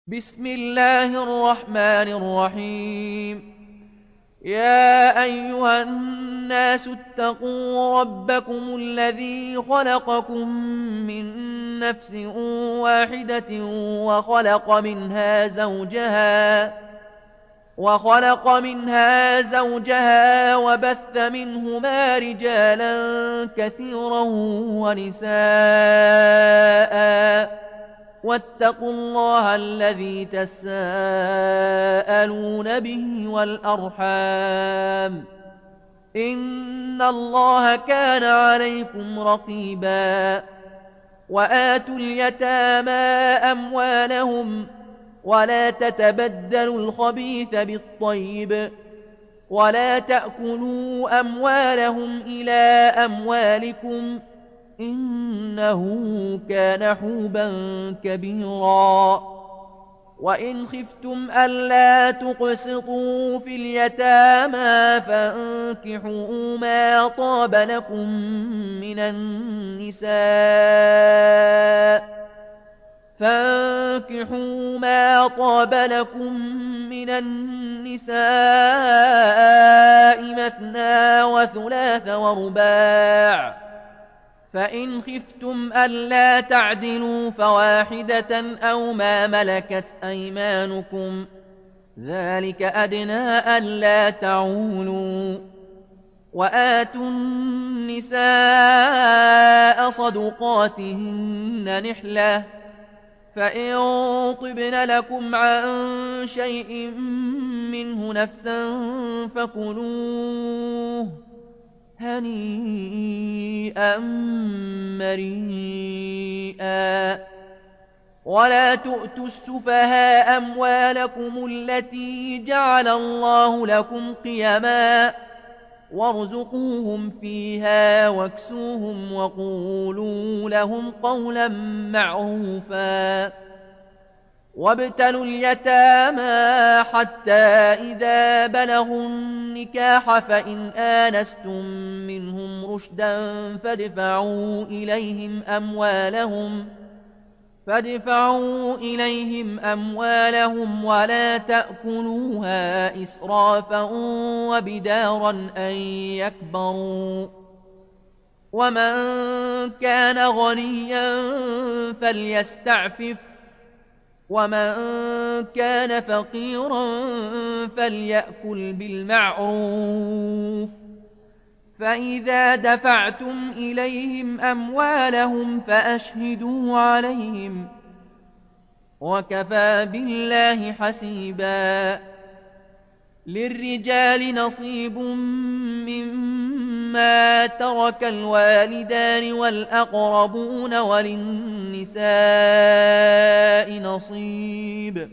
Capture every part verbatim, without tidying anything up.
بسم الله الرحمن الرحيم. يا أيها الناس اتقوا ربكم الذي خلقكم من نفس واحدة وخلق منها زوجها وخلق منها زوجها وبث منهما رجالا كثيرا ونساء واتقوا الله الذي تساءلون به والأرحام إن الله كان عليكم رقيبا. وآتوا اليتامى أموالهم ولا تتبدلوا الخبيث بالطيب ولا تأكلوا أموالهم إلى أموالكم إنه كان حوبا كبيرا. وإن خفتم ألا تقسطوا في اليتامى فانكحوا ما طاب لكم من النساء فانكحوا ما طاب لكم من النساء مثنى وثلاث ورباع، فإن خفتم ألا تعدلوا فواحدة أو ما ملكت أيمانكم ذلك أدنى ألا تعولوا. وآتوا النساء صدقاتهن نحلة، فإن طبن لكم عن شيء منه نفسا فكلوه هنيئا مريئا. ولا تؤتوا السفهاء أموالكم التي جعل الله لكم قيما وارزقوهم فيها واكسوهم وقولوا لهم قولا معروفا. وابتلوا اليتامى حتى إذا بلغوا النكاح فإن آنستم منهم رشدا فادفعوا إليهم أموالهم فادفعوا إليهم أموالهم ولا تأكلوها إسرافا وبدارا أن يكبروا. ومن كان غنيا فليستعفف ومن كان فقيرا فليأكل بالمعروف. فإذا دفعتم إليهم أموالهم فأشهدوا عليهم وكفى بالله حسيبا. للرجال نصيب مما ترك الوالدان والأقربون وللنساء نصيب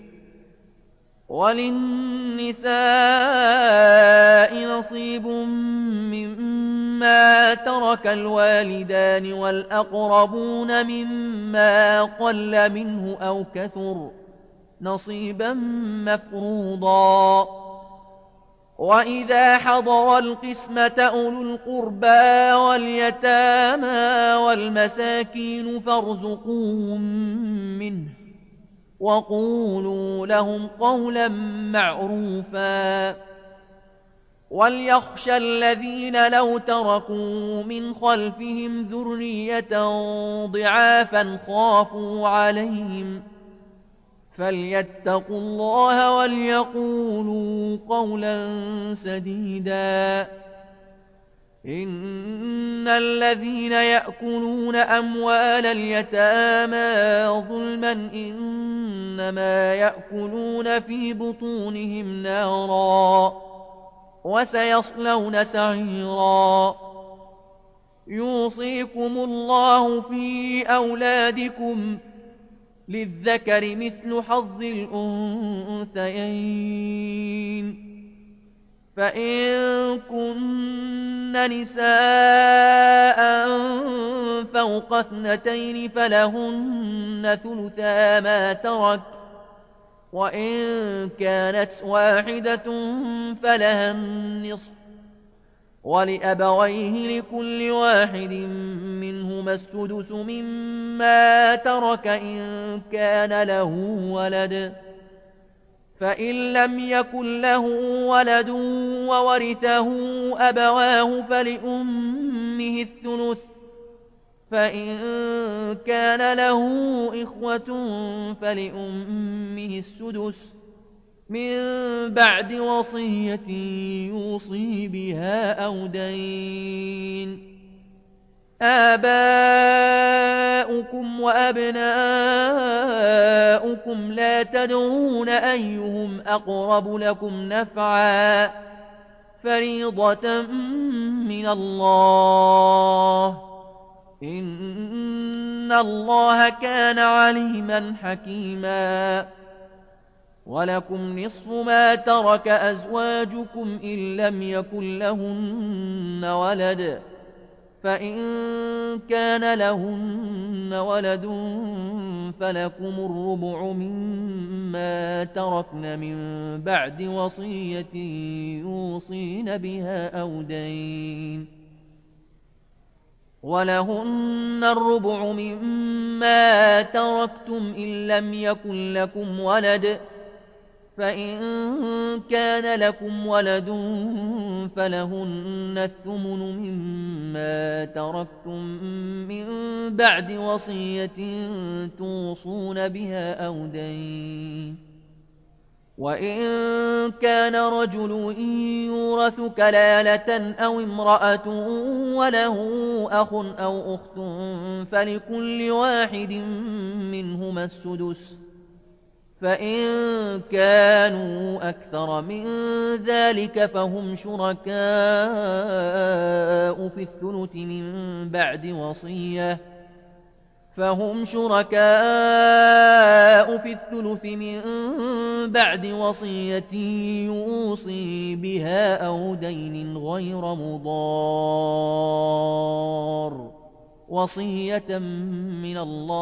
وللنساء نصيب مما ترك الوالدان والأقربون مما قل منه أو كثر نصيبا مفروضا. وإذا حضر القسمة أولو القربى واليتامى والمساكين فارزقوهم منه وقولوا لهم قولا معروفا. وليخشى الذين لو تركوا من خلفهم ذرية ضعافا خافوا عليهم فليتقوا الله وليقولوا قولا سديدا. إن الذين يأكلون أموال اليتامى ظلما إنما يأكلون في بطونهم نارا وسيصلون سعيرا. يوصيكم الله في أولادكم للذكر مثل حظ الأنثيين. فإن كن نساء فوق اثنتين فلهن ثلثا ما ترك، وإن كانت واحدة فلها النصف، ولأبويه لكل واحد منهما السدس مما ترك إن كان له ولد، فإن لم يكن له ولد وورثه أبواه فلأمه الثلث، فإن كان له إخوة فلأمه السدس من بعد وصية يوصي بها أو دين. آباؤكم وأبناؤكم لا تدرون أيهم أقرب لكم نفعا فريضة من الله، إن الله كان عليما حكيما. ولكم نصف ما ترك أزواجكم إن لم يكن لهن ولد، فإن كان لهن ولد فلكم الربع مما تركن من بعد وصية يوصين بها أو دين. ولهن الربع مما تركتم إن لم يكن لكم ولد، فإن كان لكم ولد فلهن الثمن مما تركتم من بعد وصية توصون بها أو دين. وإن كان رجل يورث كلالة أو امرأة وله أخ أو أخت فلكل واحد منهما السدس، فإن كانوا أكثر من ذلك فهم شركاء في الثلث من بعد وصية فهم شركاء في الثلث من بعد وصية يوصي بها أو دين غير مضار، وصية من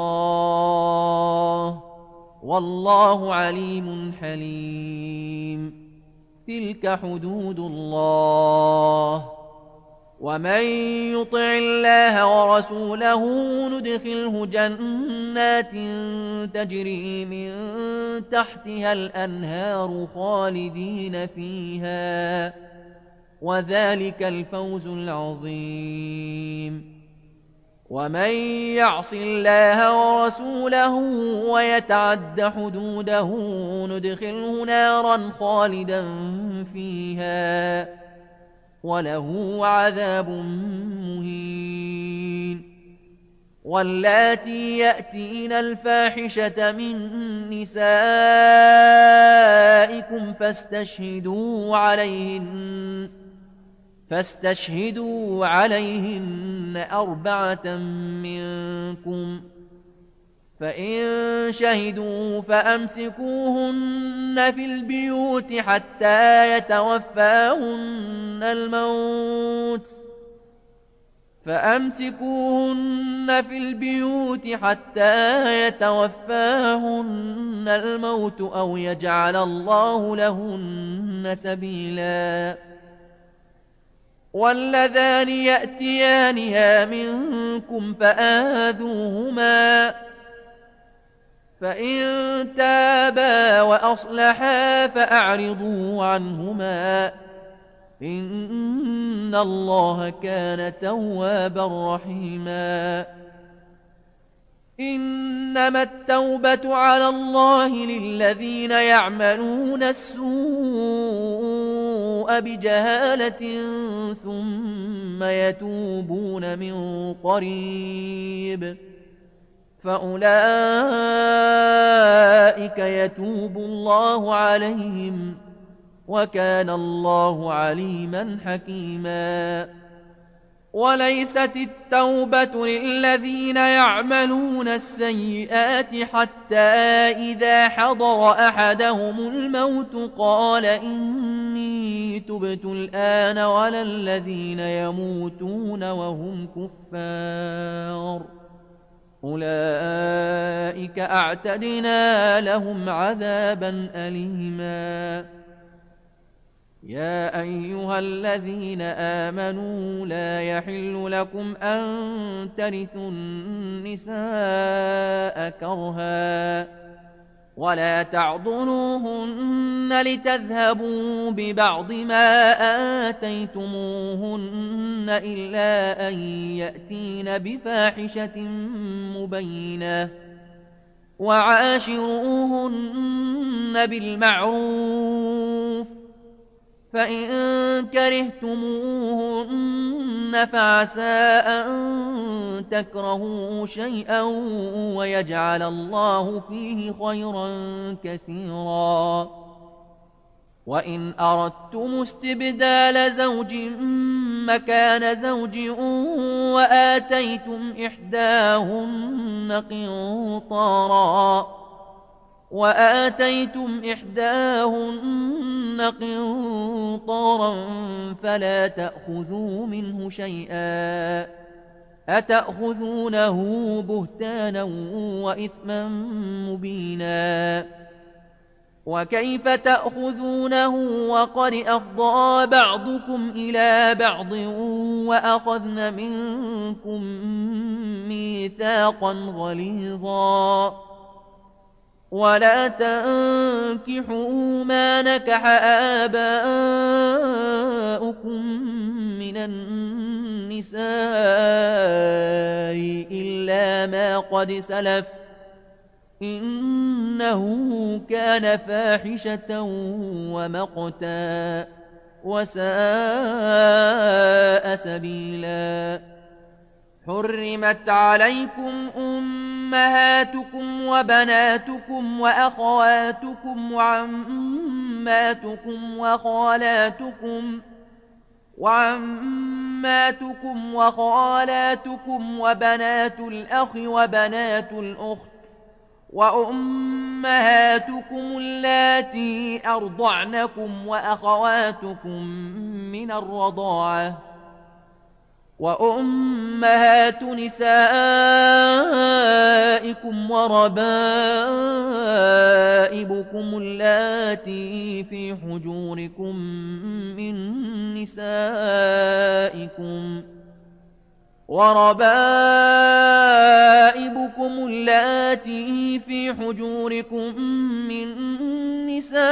الله، والله عليم حليم. تلك حدود الله، ومن يطع الله ورسوله ندخله جنات تجري من تحتها الأنهار خالدين فيها، وذلك الفوز العظيم. ومن يعص الله ورسوله ويتعد حدوده ندخله نارا خالدا فيها وله عذاب مهين. واللاتي يأتين الفاحشة من نسائكم فاستشهدوا عليهن فاستشهدوا عليهن أربعة منكم، فإن شهدوا فأمسكوهن في البيوت حتى يتوفاهن الموت فأمسكوهن في البيوت حتى يتوفاهن الموت أو يجعل الله لهن سبيلا. واللذان يأتيانها منكم فآذوهما، فإن تابا وأصلحا فأعرضوا عنهما، إن الله كان توابا رحيما. إنما التوبة على الله للذين يعملون السوء بجهالة ثم يتوبون من قريب فأولئك يتوب الله عليهم، وكان الله عليما حكيما. وليست التوبة للذين يعملون السيئات حتى إذا حضر أحدهم الموت قال إني تبت الآن، ولا الذين يموتون وهم كفار أولئك أعتدنا لهم عذابا أليما. يا أيها الذين آمنوا لا يحل لكم أن ترثوا النساء كرها ولا تعضلوهن لتذهبوا ببعض ما آتيتموهن إلا أن يأتين بفاحشة مبينة وعاشروهن بالمعروف فإن كرهتموهن فعسى أن تكرهوا شيئا ويجعل الله فيه خيرا كثيرا وإن أردتم استبدال زوج مكان زوج وآتيتم إحداهن قنطارا وآتيتم إحداهن قنطارا فلا تأخذوا منه شيئا أتأخذونه بهتانا وإثما مبينا وكيف تأخذونه وقد أفضى بعضكم إلى بعض وأخذن منكم ميثاقا غليظا ولا تنكحوا ما نكح آباؤكم من النساء إلا ما قد سلف إنه كان فاحشة ومقتا وساء سبيلا حرمت عليكم أمهاتكم وبناتكم وأخواتكم وعماتكم وخالاتكم وعماتكم وخالاتكم وبنات الأخ وبنات الأخت وأمهاتكم اللاتي أرضعنكم وأخواتكم من الرضاعة وأمهات نسائكم وربائبكم اللاتي في حجوركم من نسائكم وربائبكم اللاتي في حجوركم من نسائكم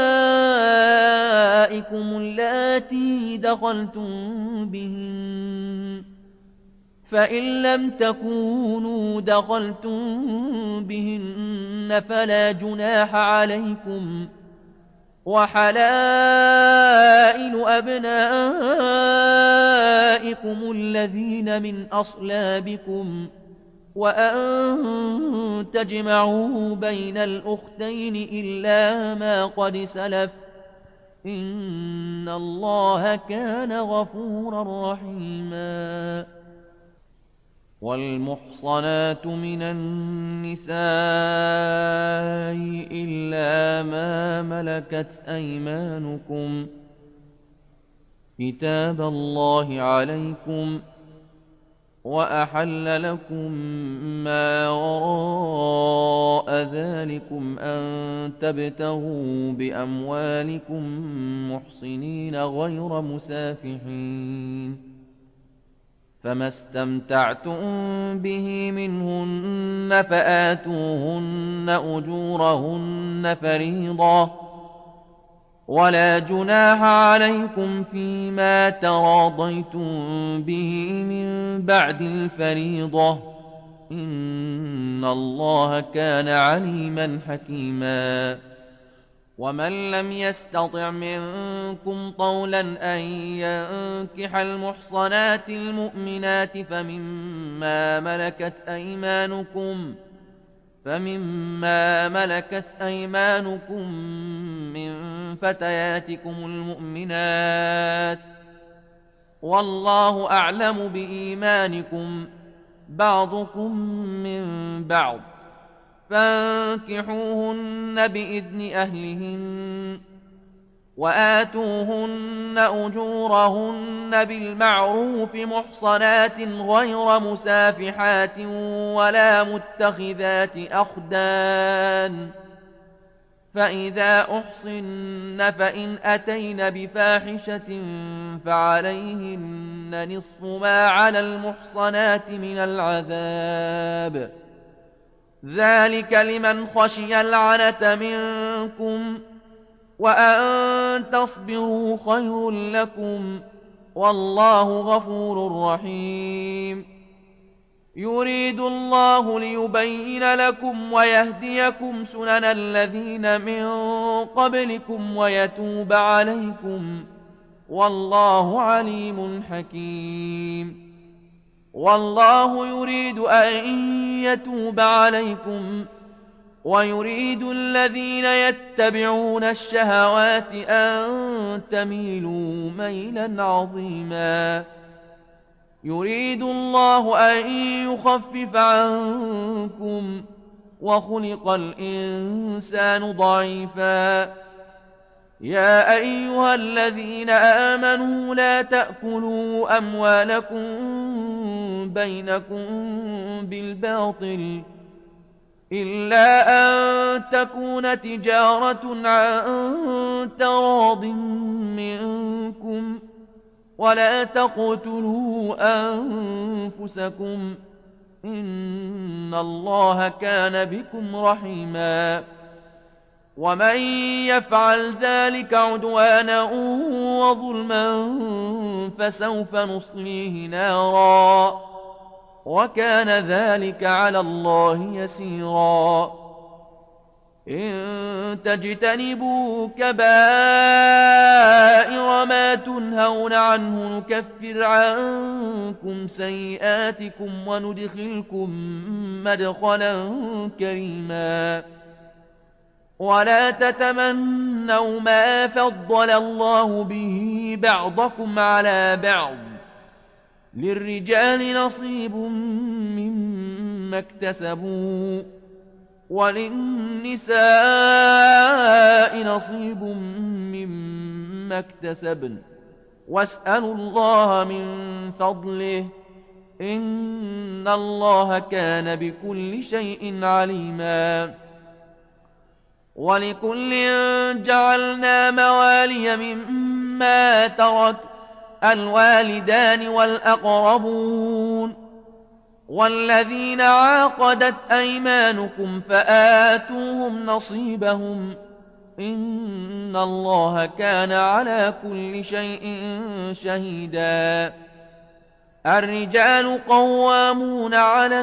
اللاتي دخلتم بهن فإن لم تكونوا دخلتم بهن فلا جناح عليكم وحلائل أبنائكم الذين من أصلابكم وأن تجمعوا بين الأختين إلا ما قد سلف إن الله كان غفورا رحيما والمحصنات من النساء إلا ما ملكت أيمانكم كتاب الله عليكم وأحل لكم ما وراء ذلكم أن تبتغوا بأموالكم محصنين غير مسافحين فما استمتعتم به منهن فآتوهن أجورهن فريضة ولا جناح عليكم فيما تراضيتم به من بعد الفريضة إن الله كان عليما حكيما ومن لم يستطع منكم طولا أن ينكح المحصنات المؤمنات فمما ملكت أيمانكم فمما ملكت أيمانكم من فتياتكم المؤمنات والله أعلم بإيمانكم بعضكم من بعض فانكحوهن بإذن أهلهن وآتوهن أجورهن بالمعروف محصنات غير مسافحات ولا متخذات أخدان فإذا أحصن فإن أتين بفاحشة فعليهن نصف ما على المحصنات من العذاب، ذلك لمن خشي العنة منكم، وأن تصبروا خير لكم، والله غفور رحيم. يريد الله ليبين لكم ويهديكم سنن الذين من قبلكم ويتوب عليكم، والله عليم حكيم. والله يريد أن يتوب عليكم، ويريد الذين يتبعون الشهوات أن تميلوا ميلا عظيما. يريد الله أن يخفف عنكم، وخلق الإنسان ضعيفا. يا أيها الذين آمنوا لا تأكلوا أموالكم بينكم بالباطل إلا أن تكون تجارة عن تراض منكم، ولا تقتلوا أنفسكم، إن الله كان بكم رحيما. ومن يفعل ذلك عدوانا وظلما فسوف نصليه نارا، وكان ذلك على الله يسيرا. إن تجتنبوا كبائر ما تنهون عنه نكفر عنكم سيئاتكم وندخلكم مدخلا كريما. ولا تتمنوا ما فضل الله به بعضكم على بعض، للرجال نصيب مما اكتسبوا وللنساء نصيب مما اكتسبن، واسألوا الله من فضله، إن الله كان بكل شيء عليما. ولكل جعلنا موالي مما ترك الوالدان والأقربون والذين عاقدت أيمانكم فآتوهم نصيبهم، إن الله كان على كل شيء شهيدا. الرجال قوامون على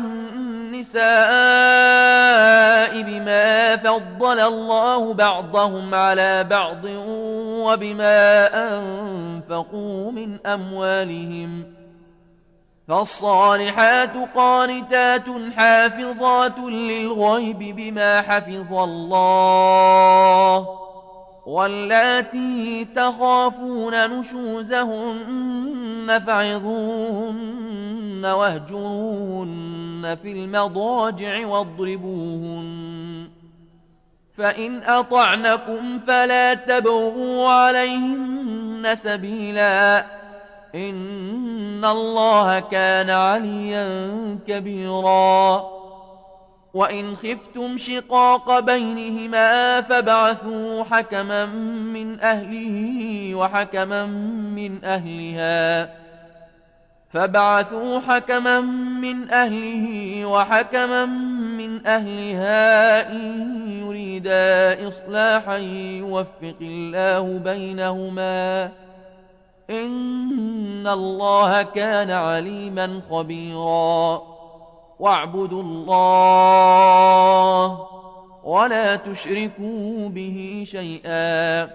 النساء بما فضل الله بعضهم على بعض وبما أنفقوا من أموالهم، فالصالحات قانتات حافظات للغيب بما حفظ الله، واللاتي تخافون نشوزهن فعظوهن واهجروهن في المضاجع واضربوهن، فإن أطعنكم فلا تبغوا عليهن سبيلا، إن الله كان عليا كبيرا. وإن خفتم شقاق بينهما فابعثوا حكما من أهله وحكما من أهلها فابعثوا حكما من أهله وحكما من أهلها إن يريدا إصلاحا يوفق الله بينهما، إن الله كان عليما خبيرا. واعبدوا الله ولا تشركوا به شيئا،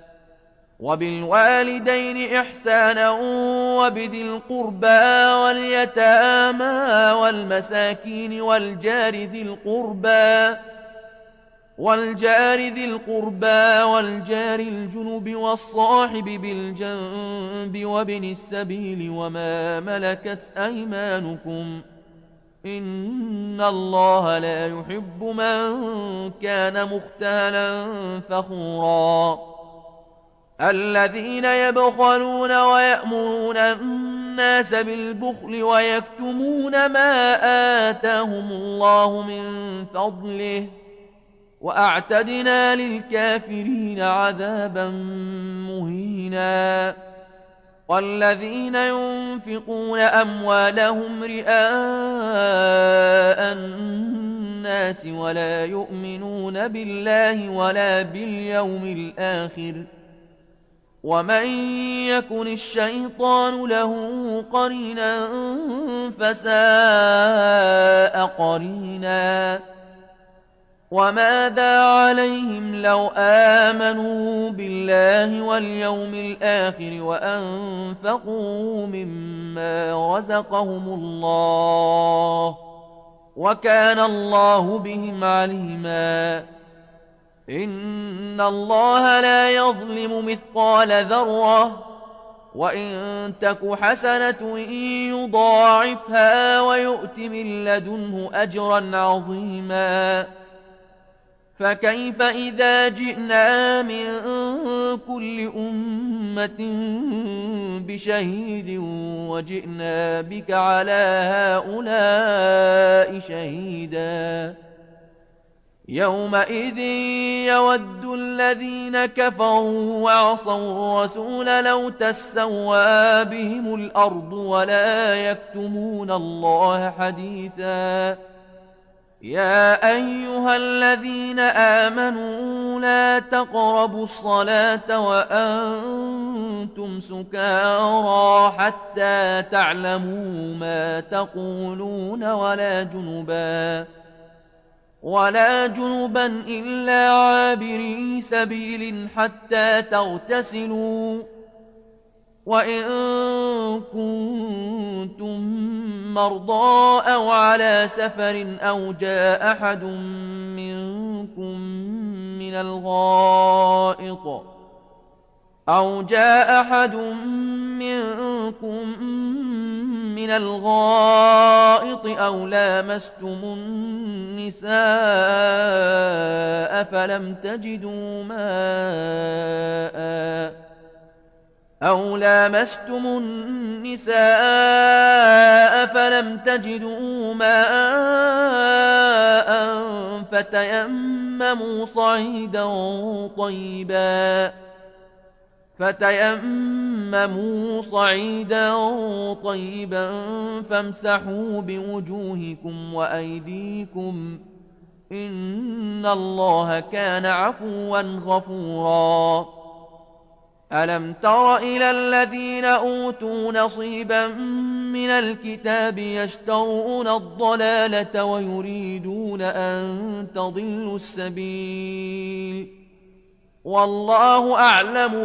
وبالوالدين إحسانا وبذي القربى واليتامى والمساكين والجار ذي القربى والجار ذي القربى والجار الجنب والصاحب بالجنب وابن السبيل وما ملكت أيمانكم، إن الله لا يحب من كان مختالا فخورا. الذين يبخلون ويأمرون الناس بالبخل ويكتمون ما آتاهم الله من فضله، وأعتدنا للكافرين عذابا مهينا والذين ينفقون أموالهم رئاء الناس ولا يؤمنون بالله ولا باليوم الآخر ومن يكن الشيطان له قرينا فساء قرينا وماذا عليهم لو آمنوا بالله واليوم الآخر وأنفقوا مما رزقهم الله وكان الله بهم عليما إن الله لا يظلم مثقال ذرة وإن تك حسنة يضاعفها ويؤت من لدنه أجرا عظيما فكيف إذا جئنا من كل أمة بشهيد وجئنا بك على هؤلاء شهيدا يومئذ يود الذين كفروا وعصوا الرسول لو تسوى بهم الأرض ولا يكتمون الله حديثا يا أيها الذين آمنوا لا تقربوا الصلاة وأنتم سكارى حتى تعلموا ما تقولون ولا جنبا ولا جنبا إلا عابري سبيل حتى تغتسلوا وإن كنتم مرضى أو على سفر أو جاء أحد منكم من الغائط أو جاء أحد منكم من الغائط أو لامستم النساء فلم تجدوا ماءً أو لامستم النساء فلم تجدوا ماء فتيمموا صعيدا طيبا فتيمموا صعيدا طيبا فامسحوا بوجوهكم وأيديكم إن الله كان عفوا غفورا ألم تر إلى الذين أوتوا نصيبا من الكتاب يشترون الضلالة ويريدون أن تضلوا السبيل والله أعلم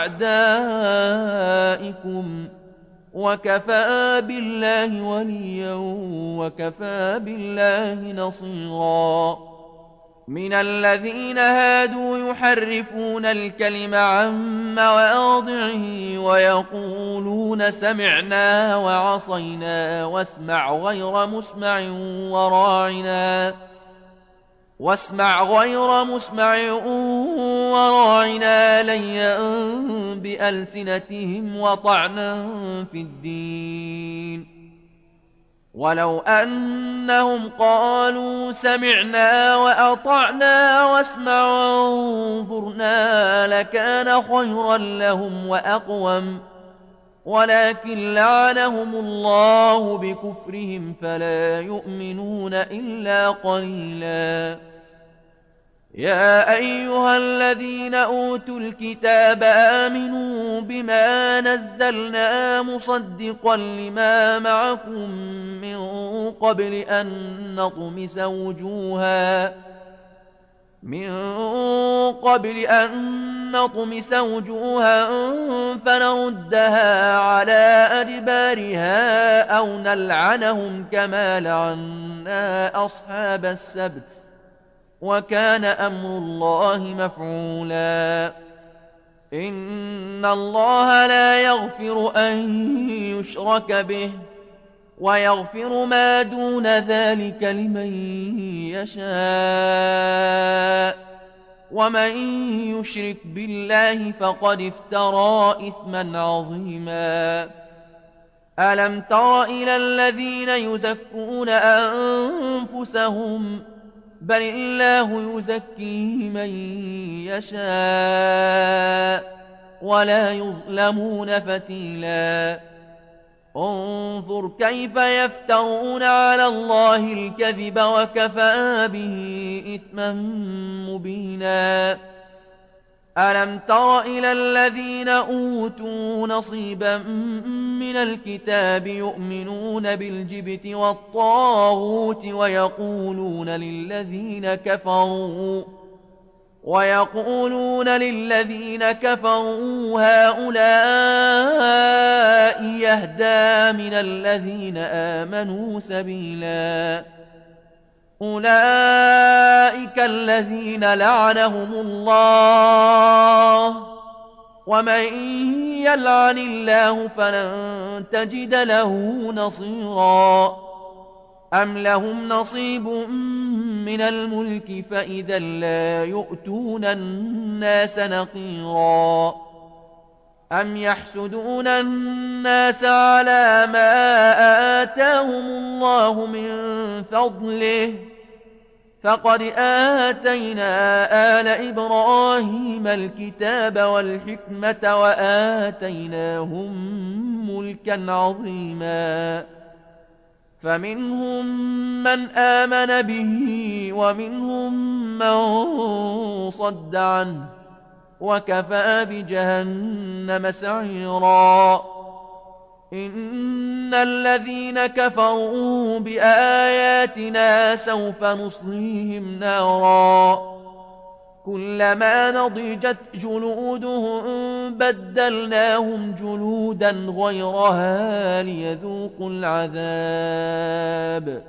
بأعدائكم وكفى بالله وليا وكفى بالله نصيرا من الذين هادوا يحرفون الكلم عن مواضعه ويقولون سمعنا وعصينا واسمع غير مسمع وراعنا واسمع غير مسمع وراعنا ليا بألسنتهم وطعنا في الدين ولو أنهم قالوا سمعنا وأطعنا واسمع وانظرنا لكان خيرا لهم وأقوم ولكن لعنهم الله بكفرهم فلا يؤمنون إلا قليلا يا أيها الذين أوتوا الكتاب آمنوا بما نزلنا مصدقا لما معكم من قبل أن نطمس وجوها من قبل أن نطمس وجوها فنردها على أدبارها أو نلعنهم كما لعنا أصحاب السبت وكان أمر الله مفعولا إن الله لا يغفر أن يشرك به ويغفر ما دون ذلك لمن يشاء ومن يشرك بالله فقد افترى إثما عظيما ألم تر إلى الذين يزكون أنفسهم بل الله يزكي من يشاء ولا يظلمون فتيلا انظر كيف يفترون على الله الكذب وكفى به إثما مبينا ألم تر إلى الذين أوتوا نصيبا من الكتاب يؤمنون بالجبت والطاغوت ويقولون للذين كفروا ويقولون للذين كفروا هؤلاء يهدى من الذين آمنوا سبيلا أولئك الذين لعنهم الله ومن يلعن الله فلن تجد له نصيرا أم لهم نصيب من الملك فإذا لا يؤتون الناس نقيرا أم يحسدون الناس على ما آتاهم الله من فضله فقد آتينا آل إبراهيم الكتاب والحكمة وآتيناهم ملكا عظيما فمنهم من آمن به ومنهم من صد عنه وكفى بجهنم سعيرا إن الذين كفروا بآياتنا سوف نصليهم نارا كلما نضجت جلودهم بدلناهم جلودا غيرها ليذوقوا العذاب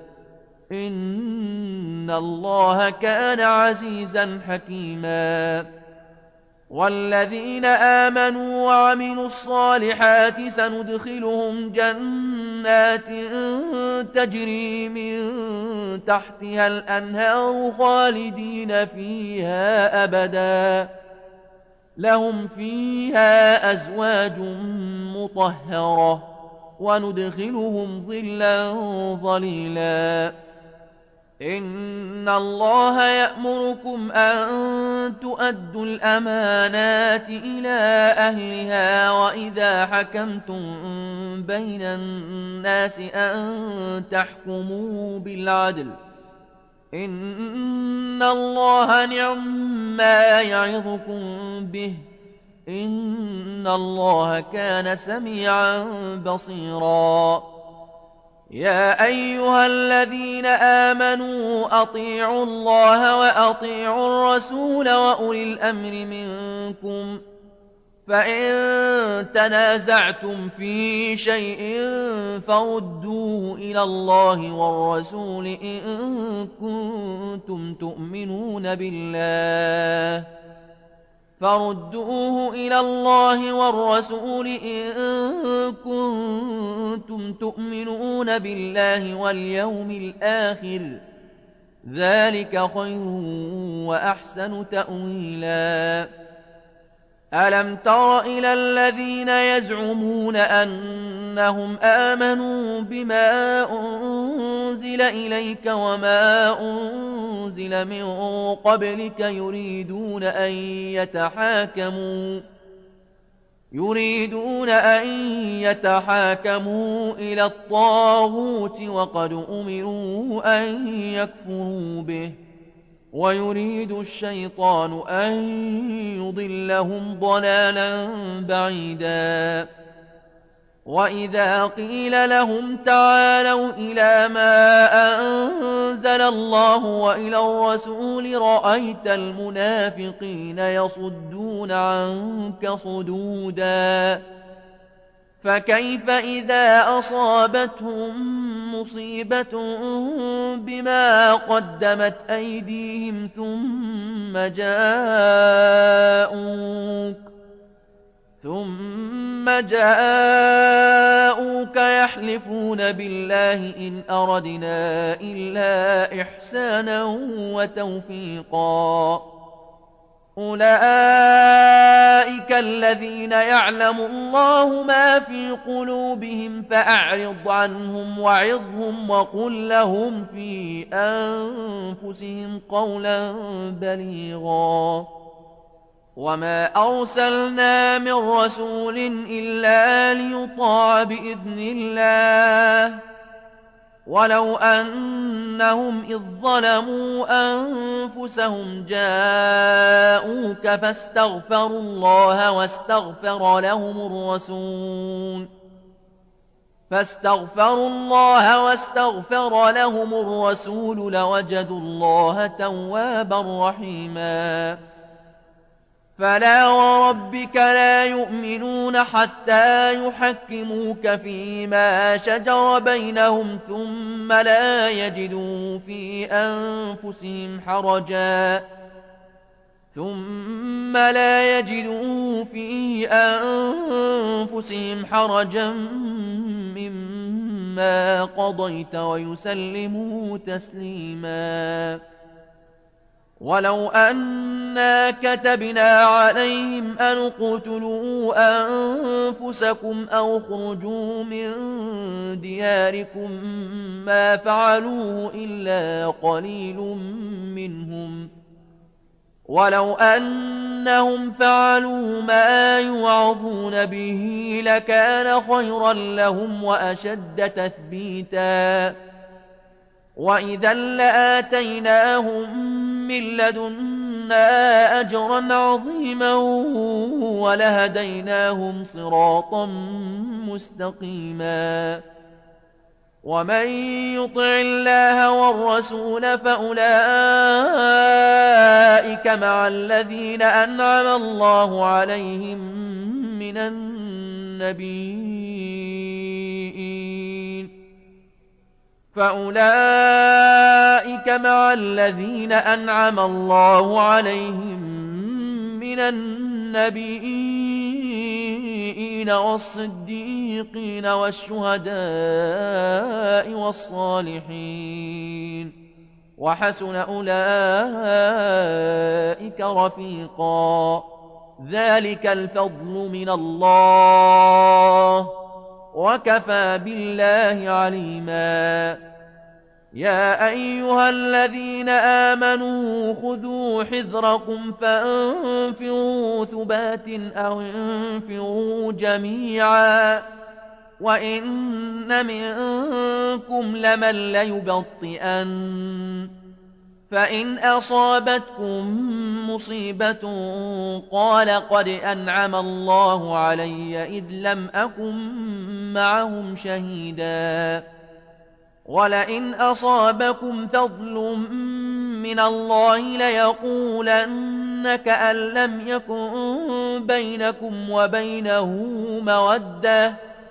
إن الله كان عزيزا حكيما والذين آمنوا وعملوا الصالحات سندخلهم جنات تجري من تحتها الأنهار خالدين فيها أبدا لهم فيها أزواج مطهرة وندخلهم ظلا ظليلا إن الله يأمركم أن تؤدوا الأمانات إلى أهلها وإذا حكمتم بين الناس أن تحكموا بالعدل إن الله نعم ما يعظكم به إن الله كان سميعا بصيرا يا أيها الذين آمنوا أطيعوا الله وأطيعوا الرسول وأولي الأمر منكم فإن تنازعتم في شيء فردوه إلى الله والرسول إن كنتم تؤمنون بالله فردوه إلى الله والرسول إن كنتم تؤمنون بالله واليوم الآخر ذلك خير وأحسن تأويلا ألم تر إلى الذين يزعمون أنهم آمنوا بما أنزل إليك وما أنزل من قبلك يريدون أن يتحاكموا يريدون أن يتحاكموا إلى الطاغوت وقد أمروا أن يكفروا به ويريد الشيطان أن يضلهم ضلالا بعيدا وإذا قيل لهم تعالوا إلى ما أنزل الله وإلى الرسول رأيت المنافقين يصدون عنك صدودا فكيف إذا أصابتهم مصيبة بما قدمت أيديهم ثم جاءوك ثم جاءوك يحلفون بالله إن أردنا إلا إحسانا وتوفيقا أولئك الذين يعلم الله ما في قلوبهم فأعرض عنهم وعظهم وقل لهم في أنفسهم قولا بليغا وما أرسلنا من رسول إلا ليطاع بإذن الله ولو أنهم إذ ظلموا أنفسهم جاءوك فاستغفروا الله واستغفر لهم الرسول فاستغفروا الله واستغفر لهم الرسول لوجدوا الله توابا رحيما فلا وربك لا يؤمنون حتى يحكموك فيما شجر بينهم ثم لا يجدوا في أنفسهم حرجا ثم لا يجدوا في أنفسهم حرجا مما قضيت ويسلموا تسليما ولو أنا كتبنا عليهم أن اقتلوا أنفسكم أو اخرجوا من دياركم ما فعلوه إلا قليل منهم ولو أنهم فعلوا ما يوعظون به لكان خيرا لهم وأشد تثبيتا وإذا لآتيناهم من لدنا أجرا عظيما ولهديناهم صراطا مستقيما ومن يطع الله والرسول فأولئك مع الذين أنعم الله عليهم من النبيين فأولئك مع الذين أنعم الله عليهم من النبيين والصديقين والشهداء والصالحين وحسن أولئك رفيقا ذلك الفضل من الله وكفى بالله عليما يا أيها الذين آمنوا خذوا حذركم فانفروا ثبات أو انفروا جميعا وإن منكم لمن ليبطئن فإن أصابتكم مصيبة قال قد أنعم الله علي إذ لم أكن معهم شهيدا ولئن أصابكم فضل من الله ليقولن كأن لم يكن بينكم وبينه مودة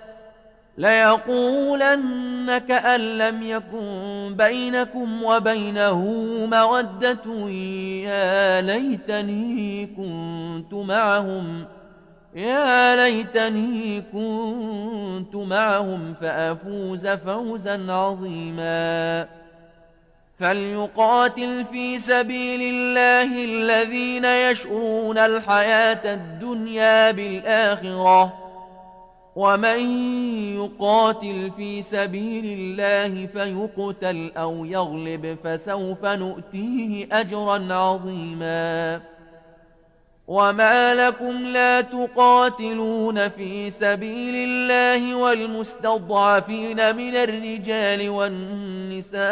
ليقولن كأن لم يكن بينكم وبينه مودة يا ليتني كنت معهم يا ليتني كنت معهم فأفوز فوزا عظيما فليقاتل في سبيل الله الذين يشرون الحياة الدنيا بالآخرة ومن يقاتل في سبيل الله فيقتل أو يغلب فسوف نؤتيه أجرا عظيما وما لكم لا تقاتلون في سبيل الله والمستضعفين من الرجال والنساء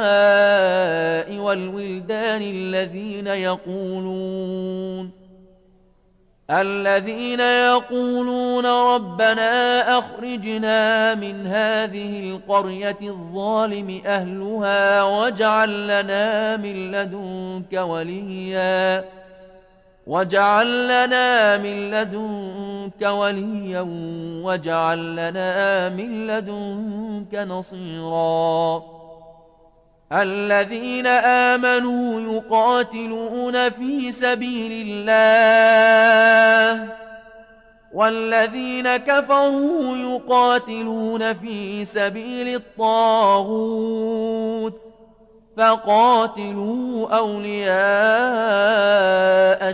والولدان الذين يقولون الذين يقولون ربنا أخرجنا من هذه القرية الظالم أهلها واجعل لنا من لدنك وليا واجعل لنا من لدنك وليا واجعل لنا من لدنك نصيرا الذين آمنوا يقاتلون في سبيل الله والذين كفروا يقاتلون في سبيل الطاغوت فقاتلوا أولياء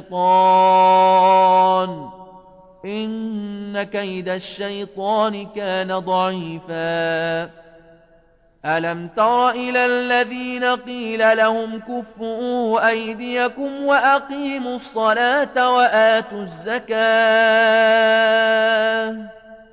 الشيطان إن كيد الشيطان كان ضعيفا ألم تر إلى الذين قيل لهم كفوا أيديكم وأقيموا الصلاة وآتوا الزكاة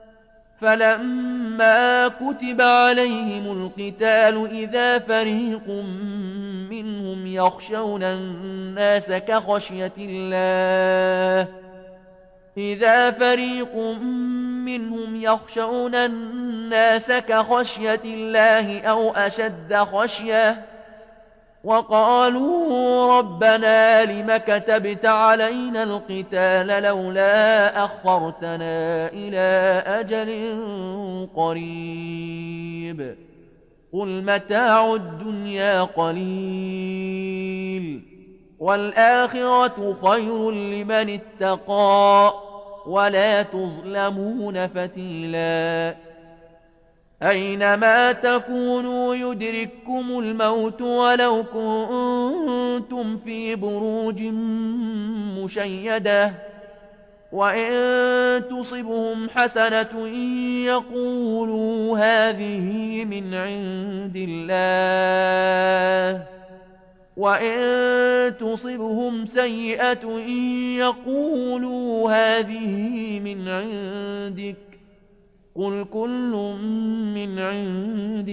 فلما كتب عليهم القتال إذا فريق منهم يخشون الناس كخشية الله إذا فريق منهم يخشون الناس كخشية الله أو أشد خشية وقالوا ربنا لم كتبت علينا القتال لولا أخرتنا إلى أجل قريب قل متاع الدنيا قليل والآخرة خير لمن اتقى ولا تظلمون فتيلا أينما تكونوا يدرككم الموت ولو كنتم في بروج مشيدة وإن تصبهم حسنة يقولوا هذه من عند الله وإن تصبهم سيئة يقولوا هذه من عندك قل كل من عند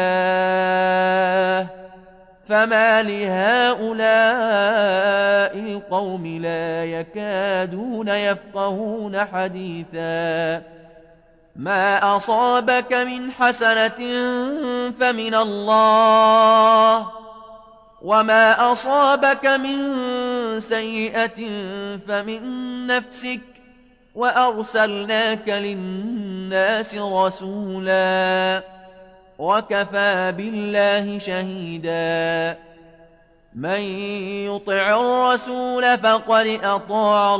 الله فما لهؤلاء القوم لا يكادون يفقهون حديثا ما أصابك من حسنة فمن الله وما أصابك من سيئة فمن نفسك وأرسلناك للناس رسولا وكفى بالله شهيدا من يطع الرسول فقد أطاع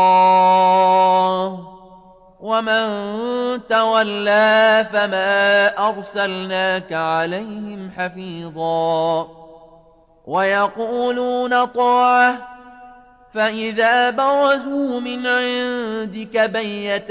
الله ومن تولى فما أرسلناك عليهم حفيظا ويقولون طاعة فإذا برزوا من عندك بيت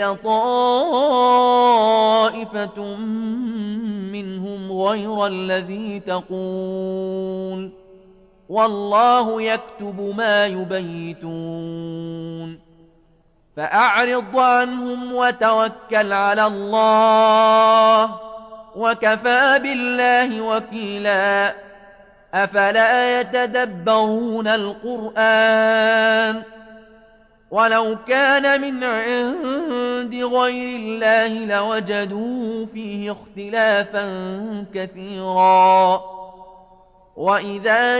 طائفة منهم غير الذي تقول والله يكتب ما يبيتون فأعرض عنهم وتوكل على الله وكفى بالله وكيلا أفلا يتدبرون القرآن ولو كان من عند غير الله لوجدوا فيه اختلافا كثيرا وإذا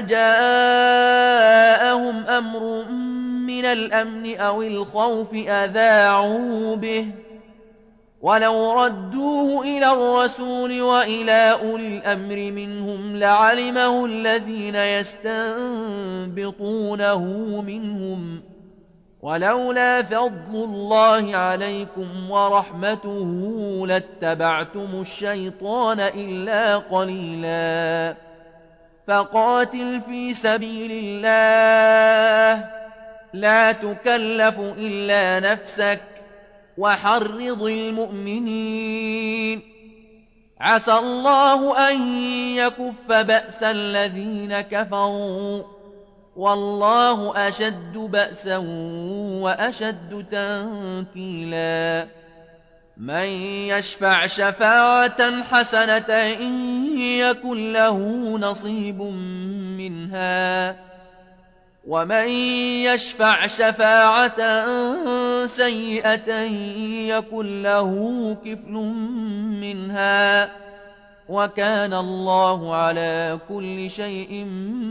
جاءهم أمر من الأمن أو الخوف أذاعوا به ولو ردوه إلى الرسول وإلى أولي الأمر منهم لعلمه الذين يستنبطونه منهم ولولا فضل الله عليكم ورحمته لاتبعتم الشيطان إلا قليلا فقاتل في سبيل الله لا تكلف إلا نفسك وحرض المؤمنين عسى الله أن يكف بأس الذين كفروا والله أشد بأسا وأشد تنكيلا من يشفع شفاعة حسنة يكن له نصيب منها ومن يشفع شفاعة سيئة يكن له كفل منها وكان الله على كل شيء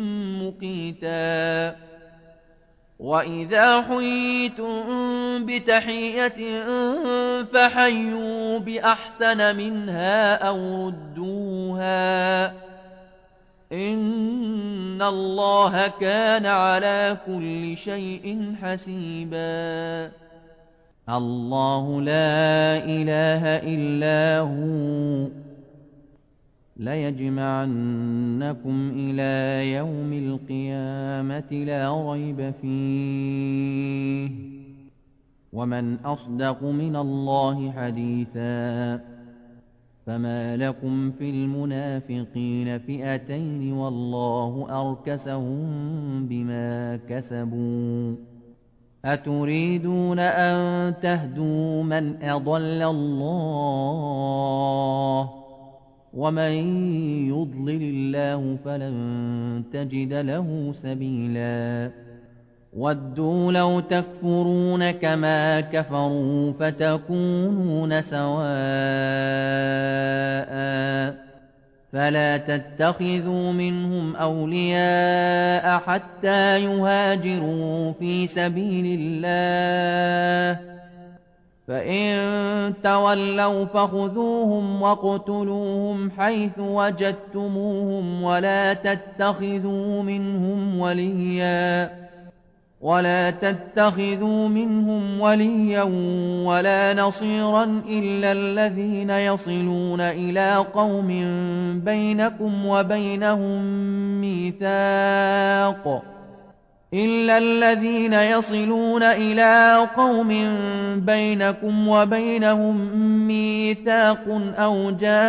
مقيتا وإذا حييتم بتحية فحيوا بأحسن منها أو ردوها إن الله كان على كل شيء حسيبا الله لا إله إلا هو ليجمعنكم إلى يوم القيامة لا ريب فيه ومن أصدق من الله حديثا فما لكم في المنافقين فئتين والله أركسهم بما كسبوا أتريدون أن تهدوا من أضل الله ومن يضلل الله فلن تجد له سبيلا ودوا لو تكفرون كما كفروا فتكونون سواء فلا تتخذوا منهم أولياء حتى يهاجروا في سبيل الله فإن تولوا فخذوهم واقتلوهم حيث وجدتموهم ولا تتخذوا منهم وليا ولا تتخذوا منهم وليا ولا نصيرا إلا الذين يصلون إلى قوم بينكم وبينهم ميثاق إلا الذين يصلون إلى قوم بينكم وبينهم ميثاق أو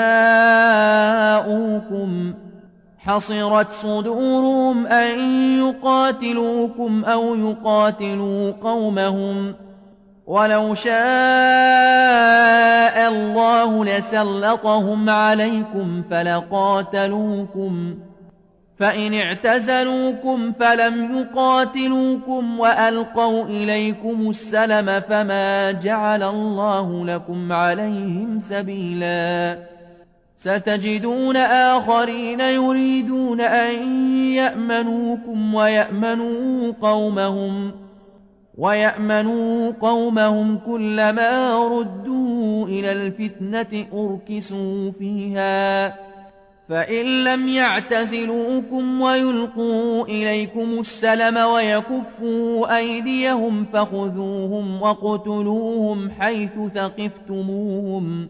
جاءوكم حصرت صدورهم أن يقاتلوكم أو يقاتلوا قومهم ولو شاء الله لسلطهم عليكم فلقاتلوكم فإن اعتزلوكم فلم يقاتلوكم وألقوا إليكم السلم فما جعل الله لكم عليهم سبيلا ستجدون آخرين يريدون أن يأمنوكم ويأمنوا قومهم ويأمنوا قومهم كلما ردوا إلى الفتنة أركسوا فيها فإن لم يعتزلوكم ويلقوا إليكم السلم ويكفوا أيديهم فخذوهم واقتلوهم حيث ثقفتموهم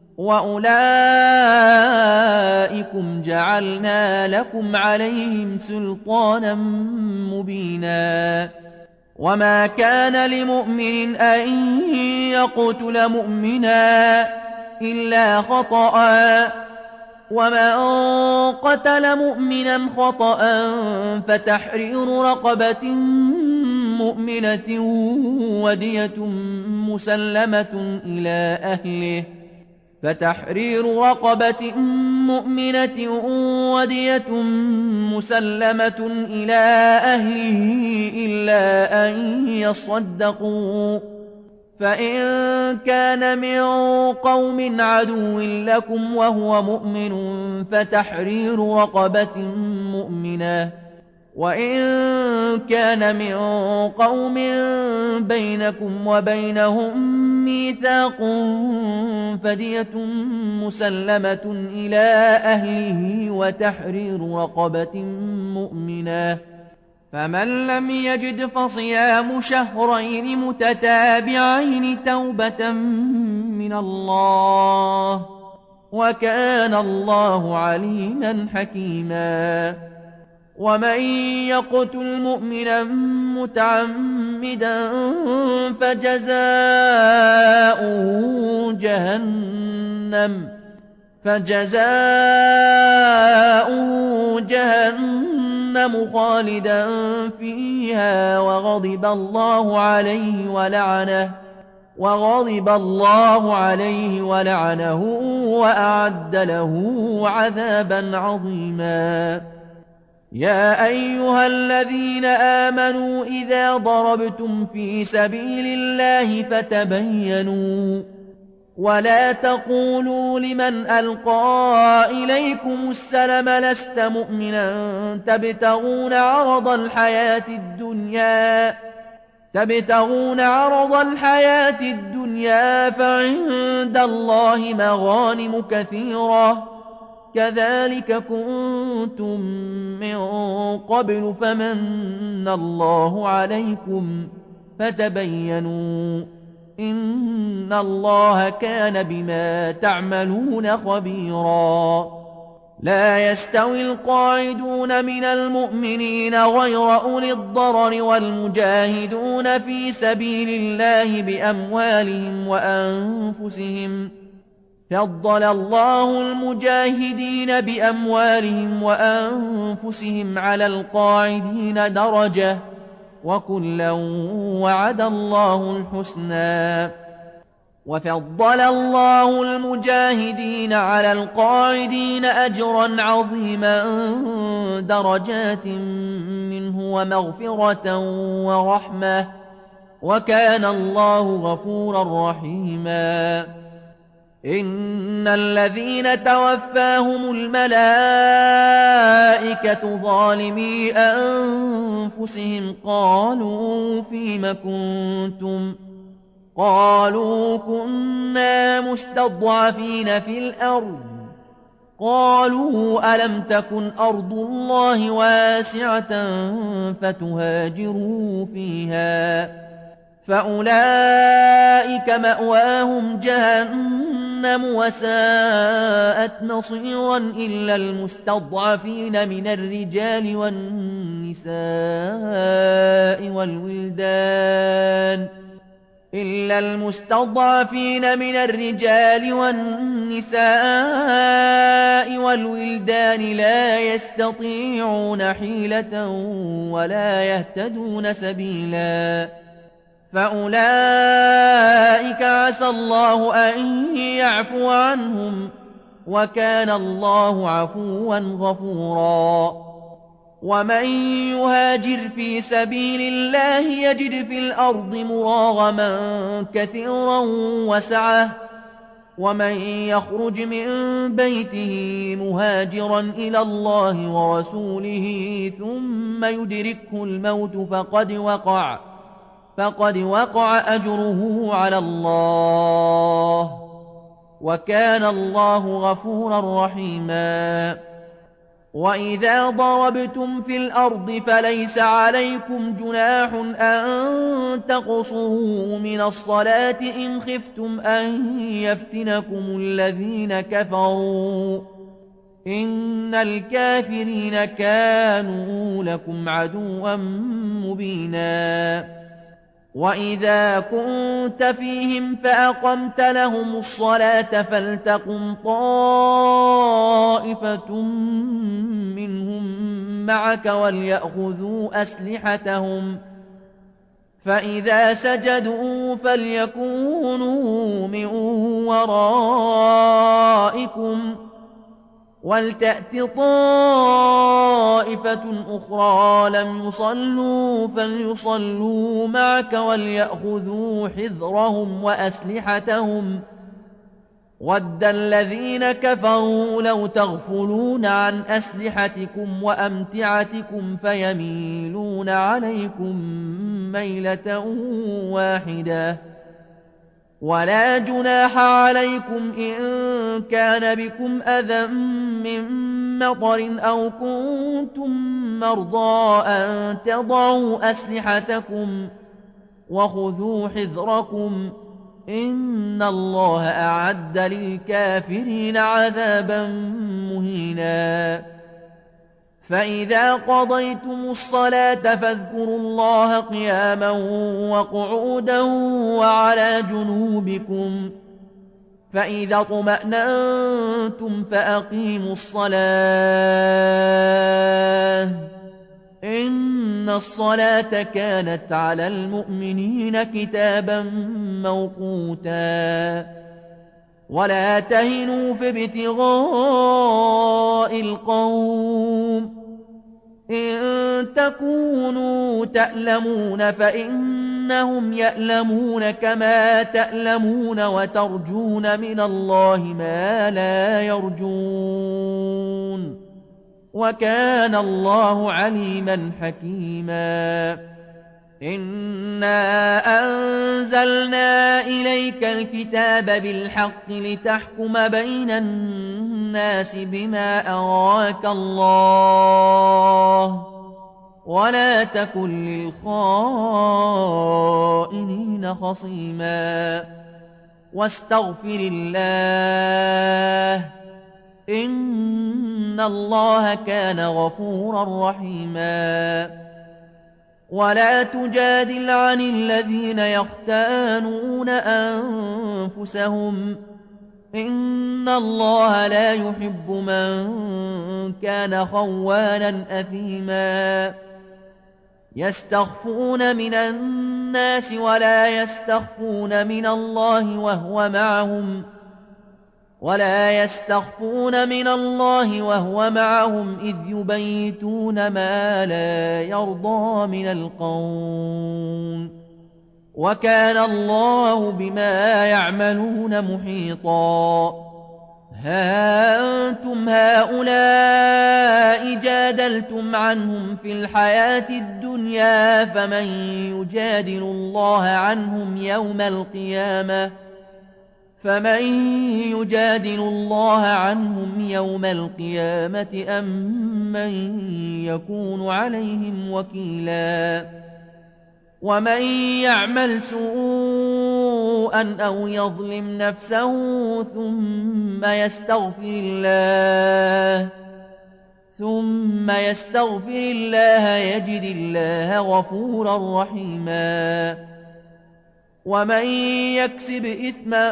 وأولئكم جعلنا لكم عليهم سلطانا مبينا وما كان لمؤمن أن يقتل مؤمنا إلا خطأ ومن قتل مؤمنا خطأ فتحرير رقبة مؤمنة ودية مسلمة إلى أهله فتحرير رقبة مؤمنة ودية مسلمة إلى أهله إلا أن يصدقوا فإن كان من قوم عدو لكم وهو مؤمن فتحرير رقبة مؤمنة وإن كان من قوم بينكم وبينهم ميثاق فدية مسلمة إلى أهله وتحرير رقبة مؤمنة فمن لم يجد فصيام شهرين متتابعين توبة من الله وكان الله عليما حكيما ومن يقتل مؤمنا متعمدا فجزاؤه جهنم فجزاؤه جهنم خالدا فيها وغضب الله عليه ولعنه وغضب الله عليه ولعنه وأعد له عذابا عظيما يا أيها الذين آمنوا إذا ضربتم في سبيل الله فتبينوا ولا تقولوا لمن ألقى إليكم السلم لست مؤمنا تبتغون عرض الحياة الدنيا تبتغون عرض الحياة الدنيا فعند الله مغانم كثيرة كذلك كنتم من قبل فمن الله عليكم فتبينوا إن الله كان بما تعملون خبيرا لا يستوي القاعدون من المؤمنين غير أولي الضرر والمجاهدون في سبيل الله بأموالهم وأنفسهم. فضل الله المجاهدين بأموالهم وأنفسهم على القاعدين درجة، وكلا وعد الله الحسنى. وفضل الله المجاهدين على القاعدين أجرا عظيما درجات منه ومغفرة ورحمة، وكان الله غفورا رحيما. إن الذين توفاهم الملائكة ظالمي أنفسهم قالوا فيم كنتم؟ قالوا كنا مستضعفين في الأرض. قالوا ألم تكن أرض الله واسعة فتهاجروا فيها؟ فأولئك مأواهم جهنم وساءت مصيرا إلا المستضعفين من الرجال والنساء والولدان إلا المستضعفين من الرجال والنساء والولدان لا يستطيعون حيلة ولا يهتدون سبيلا. فأولئك عسى الله أن يعفو عنهم، وكان الله عفوا غفورا. ومن يهاجر في سبيل الله يجد في الأرض مراغما كثيرا وسعة، ومن يخرج من بيته مهاجرا إلى الله ورسوله ثم يدركه الموت فقد وقع فقد وقع أجره على الله، وكان الله غفورا رحيما. وإذا ضربتم في الأرض فليس عليكم جناح أن تقصروا من الصلاة إن خفتم أن يفتنكم الذين كفروا، إن الكافرين كانوا لكم عدوا مبينا. وإذا كنت فيهم فأقمت لهم الصلاة فلتقم طائفة منهم معك وليأخذوا أسلحتهم، فإذا سجدوا فليكونوا من ورائكم ولتأت طائفة أخرى لم يصلوا فليصلوا معك وليأخذوا حذرهم وأسلحتهم. ود الذين كفروا لو تغفلون عن أسلحتكم وأمتعتكم فيميلون عليكم ميلة واحدة. ولا جناح عليكم إن كان بكم أذى من مطر أو كنتم مرضى أن تضعوا أسلحتكم وخذوا حذركم، إن الله أعد للكافرين عذابا مهينا. فإذا قضيتم الصلاة فاذكروا الله قياما وقعودا وعلى جنوبكم، فإذا اطمأننتم فأقيموا الصلاة، إن الصلاة كانت على المؤمنين كتابا موقوتا. ولا تهنوا في ابتغاء القوم، إن تكونوا تألمون فإنهم يألمون كما تألمون وترجون من الله ما لا يرجون، وكان الله عليما حكيما. إنا أنزلنا إليك الكتاب بالحق لتحكم بين الناس بما أراك الله، ولا تكن للخائنين خصيما، واستغفر الله إن الله كان غفورا رحيما ولا تجادل عن الذين يختانون أنفسهم إن الله لا يحب من كان خوانا أثيما يستخفون من الناس ولا يستخفون من الله وهو معهم ولا يستخفون من الله وهو معهم إذ يبيتون ما لا يرضى من القول وكان الله بما يعملون محيطا ها أنتم هؤلاء جادلتم عنهم في الحياة الدنيا فمن يجادل الله عنهم يوم القيامة فمن يجادل الله عنهم يوم القيامة أم من يكون عليهم وكيلا ومن يعمل سوءا أو يظلم نفسه ثم يستغفر الله ثم يستغفر الله يجد الله غفورا رحيما ومن يكسب إثما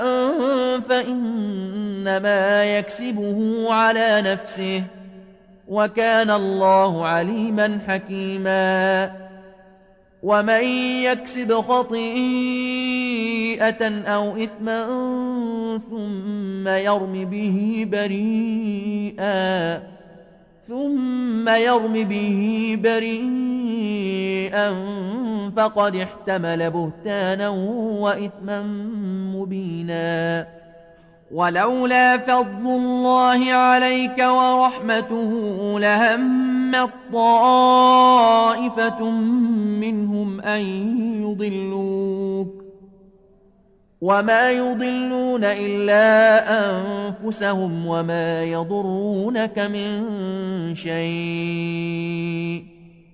فإنما يكسبه على نفسه وكان الله عليما حكيما ومن يكسب خطيئة أو إثما ثم يرم به بريئا ثم يرم به بريئا فقد احتمل بهتانا وإثما مبينا ولولا فضل الله عليك ورحمته لهمت طائفة منهم أن يضلوك وما يضلون إلا أنفسهم وما يضرونك من شيء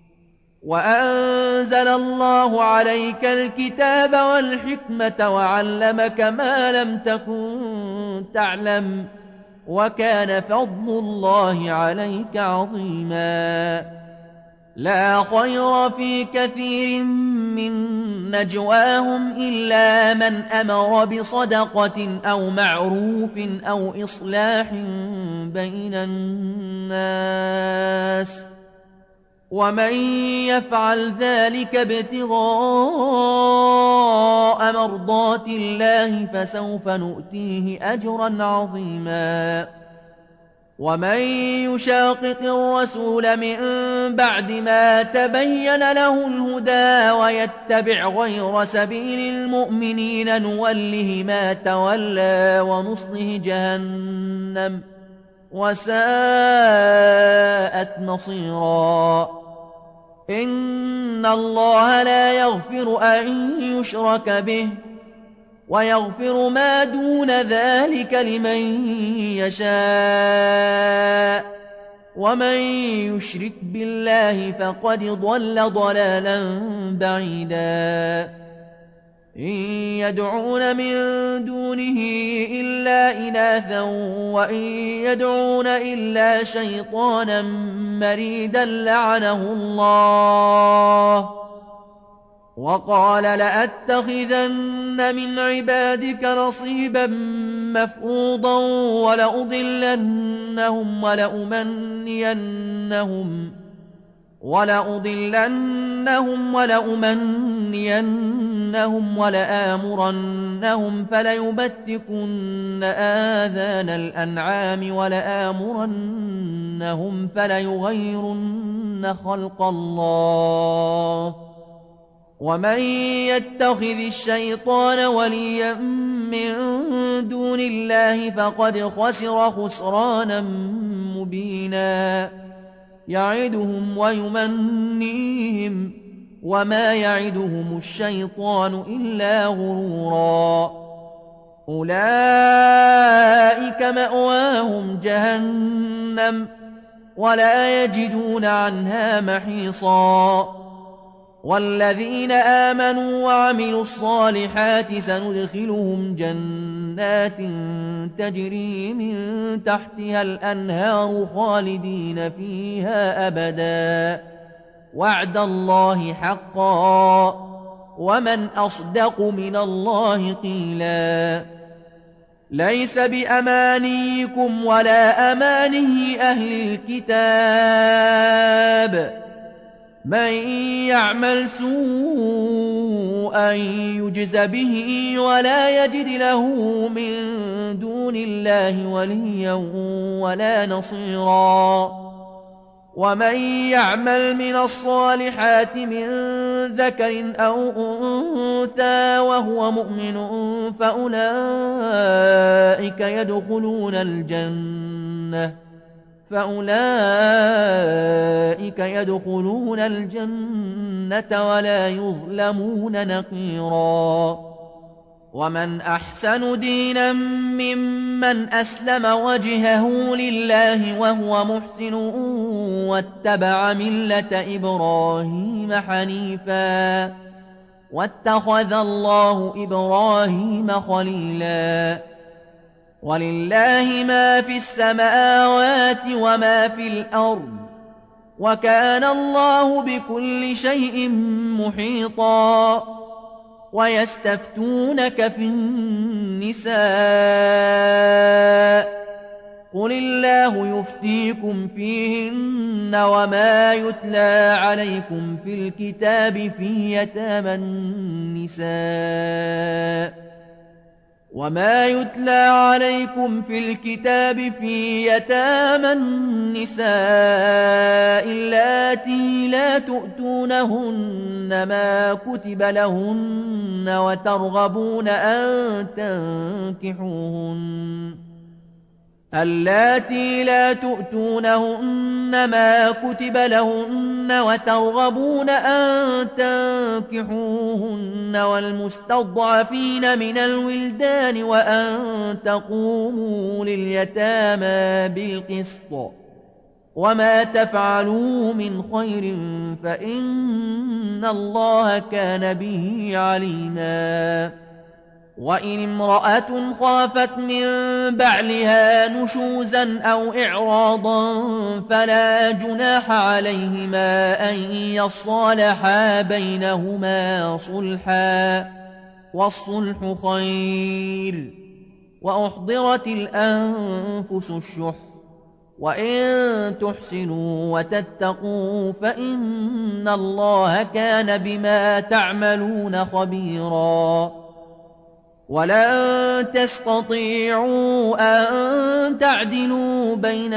وأنزل الله عليك الكتاب والحكمة وعلمك ما لم تكن تعلم وكان فضل الله عليك عظيما لا خير في كثير من نجواهم إلا من أمر بصدقة أو معروف أو إصلاح بين الناس ومن يفعل ذلك ابتغاء مرضات الله فسوف نؤتيه أجرا عظيما ومن يشاقق الرسول من بعد ما تبين له الهدى ويتبع غير سبيل المؤمنين نوله ما تولى ونصله جهنم وساءت مصيرا إن الله لا يغفر أن يشرك به ويغفر ما دون ذلك لمن يشاء ومن يشرك بالله فقد ضل ضلالا بعيدا إن يدعون من دونه إلا إناثا وإن يدعون إلا شيطانا مريدا لعنه الله وقال لأتخذن من عبادك نصيبا مفروضا ولأضلنهم ولأمنينهم ولأضلنهم ولأمنينهم ولآمرنهم فليبتكن آذان الأنعام ولآمرنهم فليغيرن خلق الله ومن يتخذ الشيطان وليا من دون الله فقد خسر خسرانا مبينا يعدهم ويمنيهم وما يعدهم الشيطان إلا غرورا أولئك مأواهم جهنم ولا يجدون عنها محيصا والذين آمنوا وعملوا الصالحات سندخلهم جنات تجري من تحتها الأنهار خالدين فيها أبدا وعد الله حقا ومن أصدق من الله قيلا ليس بأمانيكم ولا أماني أهل الكتاب من يعمل سوءا يجز به ولا يجد له من دون الله وليا ولا نصيرا ومن يعمل من الصالحات من ذكر أو أنثى وهو مؤمن فأولئك يدخلون الجنة فأولئك يدخلون الجنة ولا يظلمون نقيرا ومن أحسن دينا ممن أسلم وجهه لله وهو محسن واتبع ملة إبراهيم حنيفا واتخذ الله إبراهيم خليلا ولله ما في السماوات وما في الأرض وكان الله بكل شيء محيطا ويستفتونك في النساء قل الله يفتيكم فيهن وما يتلى عليكم في الكتاب في يتامى النساء وما يتلى عليكم في الكتاب في يتامى النساء اللاتي لا تؤتونهن ما كتب لهن وترغبون أن تنكحوهن اللاتي لا تؤتونهن ما كتب لهن وترغبون أن تنكحوهن والمستضعفين من الولدان وأن تقوموا لليتامى بالقسط وما تفعلوا من خير فإن الله كان به عليما وإن امرأة خافت من بعلها نشوزا أو إعراضا فلا جناح عليهما أن يصالحا بينهما صلحا والصلح خير وأحضرت الأنفس الشح وإن تحسنوا وتتقوا فإن الله كان بما تعملون خبيرا ولن تستطيعوا أن تعدلوا بين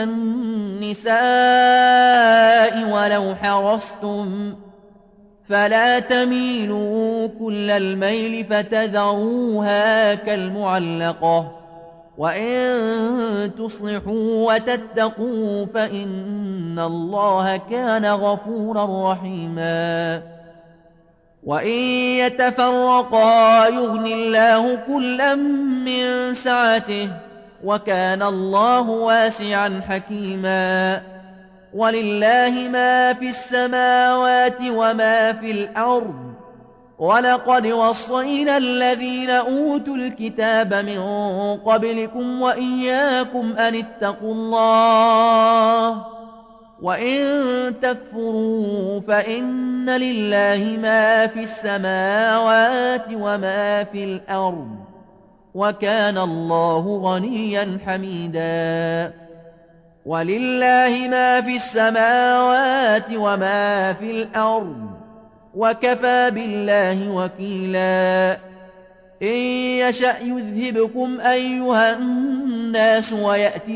النساء ولو حرصتم فلا تميلوا كل الميل فتذروها كالمعلقة وإن تصلحوا وتتقوا فإن الله كان غفورا رحيما وإن يتفرقا يغن الله كلا من سعته وكان الله واسعا حكيما ولله ما في السماوات وما في الأرض ولقد وصينا الذين أوتوا الكتاب من قبلكم وإياكم أن اتقوا الله وإن تكفروا فإن لله ما في السماوات وما في الأرض وكان الله غنيا حميدا ولله ما في السماوات وما في الأرض وكفى بالله وكيلا إن يشأ يذهبكم أيها الناس ويأتي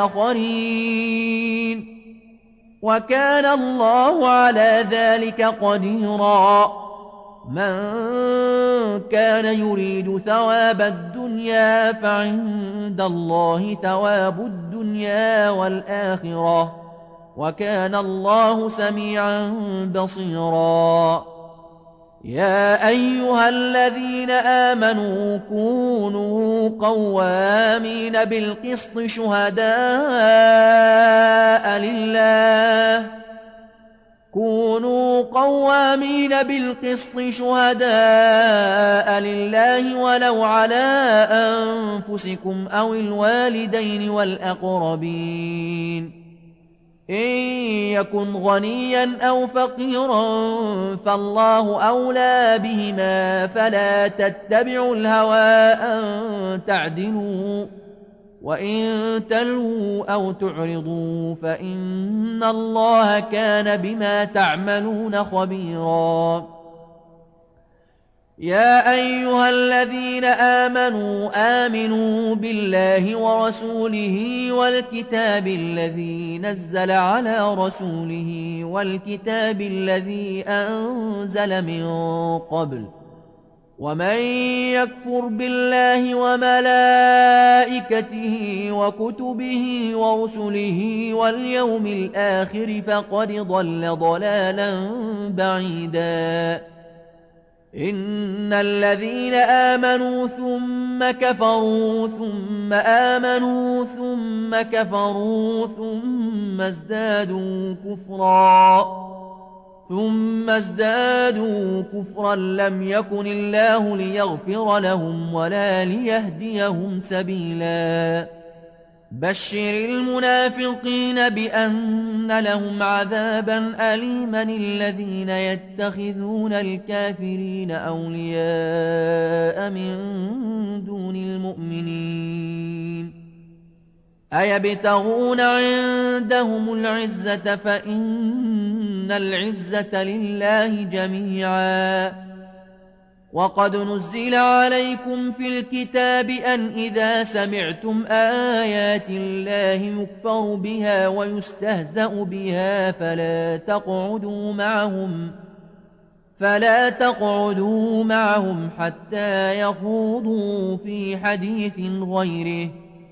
بآخرين وكان الله على ذلك قديرا من كان يريد ثواب الدنيا فعند الله ثواب الدنيا والآخرة وكان الله سميعا بصيرا يا أيها الذين آمنوا كونوا قوامين بالقسط شهداء لله كونوا قوامين بالقسط شهداء لله ولو على أنفسكم أو الوالدين والأقربين إن يكن غنيا أو فقيرا فالله أولى بهما فلا تتبعوا الهوى أن تعدلوا وإن تلووا أو تعرضوا فإن الله كان بما تعملون خبيرا يا أيها الذين آمنوا آمنوا بالله ورسوله والكتاب الذي نزل على رسوله والكتاب الذي أنزل من قبل ومن يكفر بالله وملائكته وكتبه ورسله واليوم الآخر فقد ضل ضلالا بعيدا إن الذين آمنوا ثم كفروا ثم آمنوا ثم كفروا ثم ازدادوا كفرا ثم ازدادوا كفرا لم يكن الله ليغفر لهم ولا ليهديهم سبيلا بشر المنافقين بأن لهم عذابا أليما الذين يتخذون الكافرين أولياء من دون المؤمنين أيبتغون عندهم العزة فإن العزة لله جميعا وقد نزل عليكم في الكتاب أن إذا سمعتم آيات الله يكفر بها ويستهزأ بها فلا تقعدوا معهم فلا تقعدوا معهم حتى يخوضوا في حديث غيره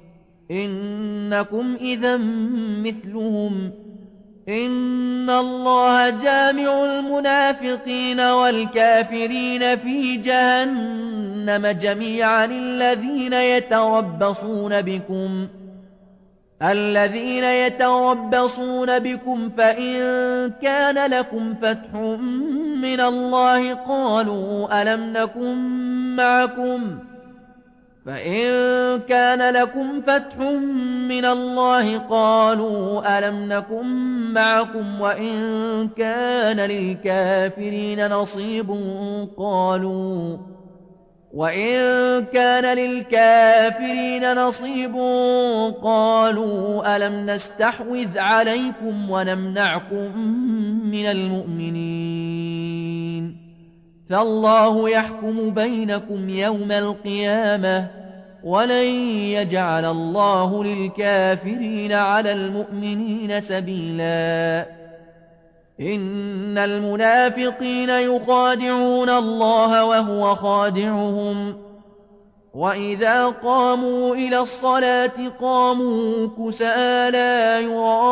إنكم إذا مثلهم إن الله جامع المنافقين والكافرين في جهنم جميعا الذين يتربصون بكم الذين يتربصون بكم فإن كان لكم فتح من الله قالوا ألم نكن معكم فإن كان لكم فتح من الله قالوا ألم نكن معكم وإن كان للكافرين نصيب قالوا وإن كان للكافرين نصيب قالوا ألم نستحوذ عليكم ونمنعكم من المؤمنين فالله يحكم بينكم يوم القيامة ولن يجعل الله للكافرين على المؤمنين سبيلا إن المنافقين يخادعون الله وهو خادعهم وإذا قاموا إلى الصلاة قاموا كسالى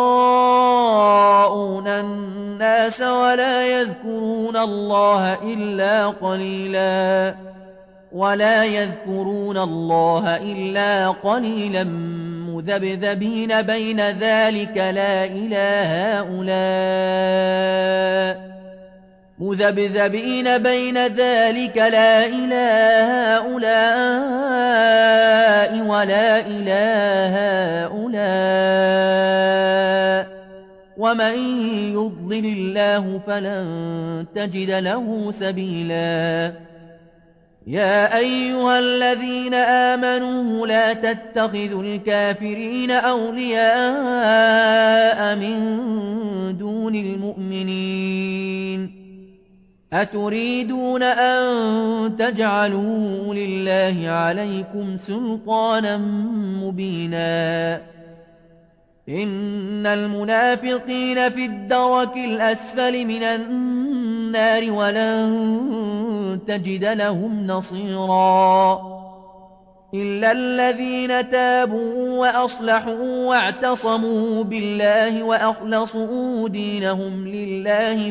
يراءون الناس ولا يذكرون الله إلا قليلا ولا يذكرون الله إلا قليلا مذبذبين بين ذلك لا إله هؤلاء مذبذبين بين ذلك لا إله هؤلاء ولا إله هؤلاء ومن يضلل الله فلن تجد له سبيلا يا أيها الذين آمنوا لا تتخذوا الكافرين أولياء من دون المؤمنين أتريدون أن تجعلوا لله عليكم سلطانا مبينا إن المنافقين في الدرك الأسفل من النار ولن تجد لهم نصيرا إلا الذين تابوا وأصلحوا واعتصموا بالله وأخلصوا دينهم لله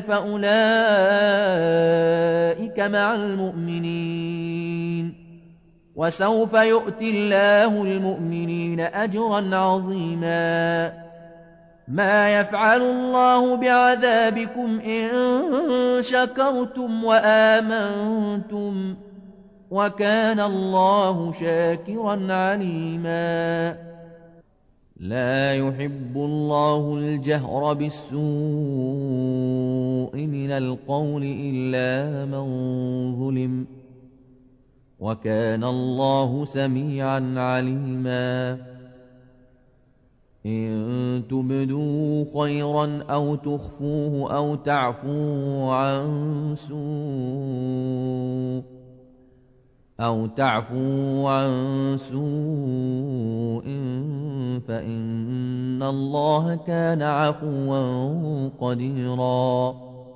فأولئك مع المؤمنين وسوف يؤتي الله المؤمنين أجرا عظيما ما يفعل الله بعذابكم إن شكرتم وآمنتم وكان الله شاكرا عليما لا يحب الله الجهر بالسوء من القول إلا من ظلم وكان الله سميعا عليما إن تبدوا خيرا أو تخفوه أو تعفوا عن سوء أو تعفوا عن سوء فإن الله كان عفوا قديرا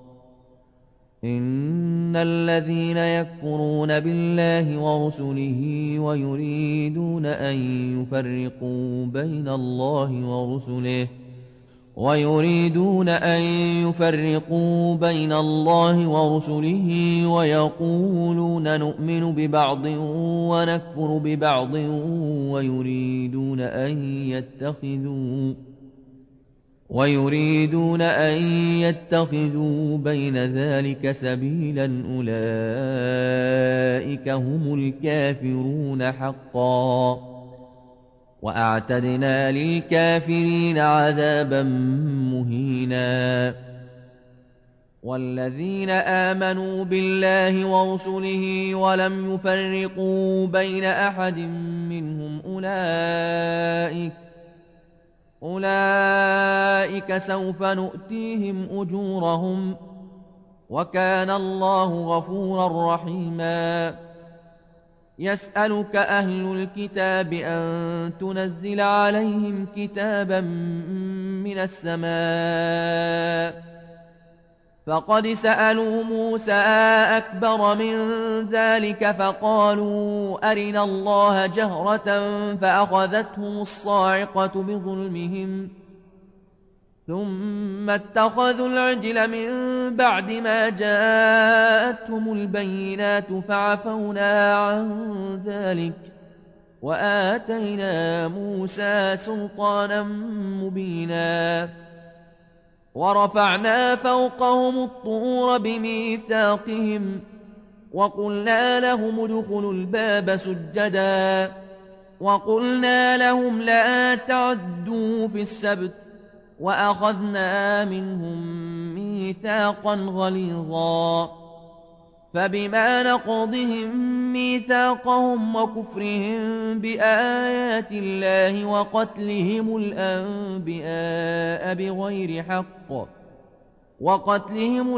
إن الذين يكفرون بالله ورسله ويريدون أن يفرقوا بين الله ورسله ويريدون أن يفرقوا بين الله ورسله ويقولون نؤمن ببعض ونكفر ببعض ويريدون أن يتخذوا ويريدون أن يتخذوا بين ذلك سبيلا أولئك هم الكافرون حقا وأعتدنا للكافرين عذابا مهينا والذين آمنوا بالله ورسله ولم يفرقوا بين أحد منهم أولئك أولئك سوف نؤتيهم أجورهم وكان الله غفورا رحيما يسألك أهل الكتاب أن تنزل عليهم كتابا من السماء فقد سألوا موسى أكبر من ذلك فقالوا أرنا الله جهرة فأخذتهم الصاعقة بظلمهم ثم اتخذوا العجل من بعد ما جاءتهم البينات فعفونا عن ذلك وآتينا موسى سلطانا مبينا ورفعنا فوقهم الطور بميثاقهم وقلنا لهم ادخلوا الباب سجدا وقلنا لهم لا تعدوا في السبت وأخذنا منهم ميثاقا غليظا فبما نقضهم ميثاقهم وكفرهم بآيات الله وقتلهم الأنبياء بغير حق وقتلهم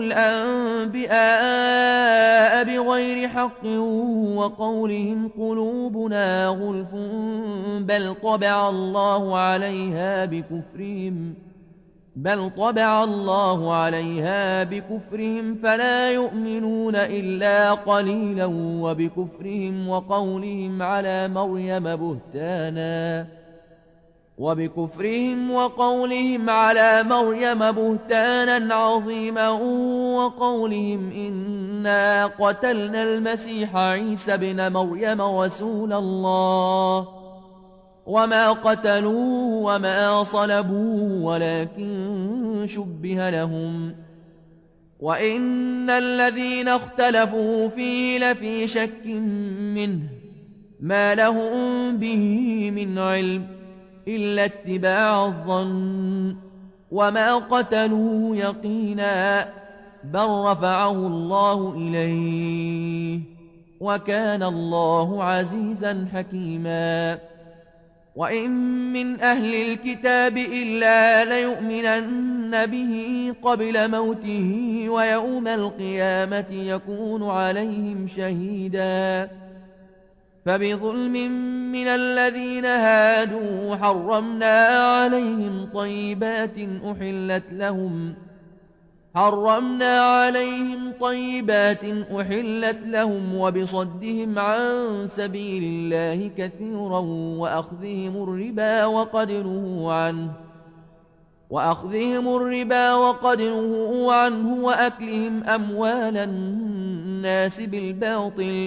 الأنبياء بغير حق وقولهم قلوبنا غلف بل طبع الله عليها بكفرهم بل طبع الله عليها بكفرهم فلا يؤمنون إلا قليلا وبكفرهم وقولهم على مريم بهتانا وبكفرهم وقولهم على مريم بهتانا عظيما وقولهم إنا قتلنا المسيح عيسى بن مريم رسول الله وما قتلوه وما صلبوه ولكن شبه لهم وإن الذين اختلفوا فيه لفي شك منه ما لهم به من علم إلا اتباع الظن وما قتلوه يقينا بل رفعه الله إليه وكان الله عزيزا حكيما وإن من أهل الكتاب إلا ليؤمنن به قبل موته ويوم القيامة يكون عليهم شهيدا فبظلم من الذين هادوا حرمنا عليهم طيبات أحلت لهم حرمنا عليهم طيبات أحلت لهم وبصدهم عن سبيل الله كثيرا وأخذهم الربا وقد نهوا عنه وأخذهم الربا وقد نهوا عنه وأكلهم أموال الناس بالباطل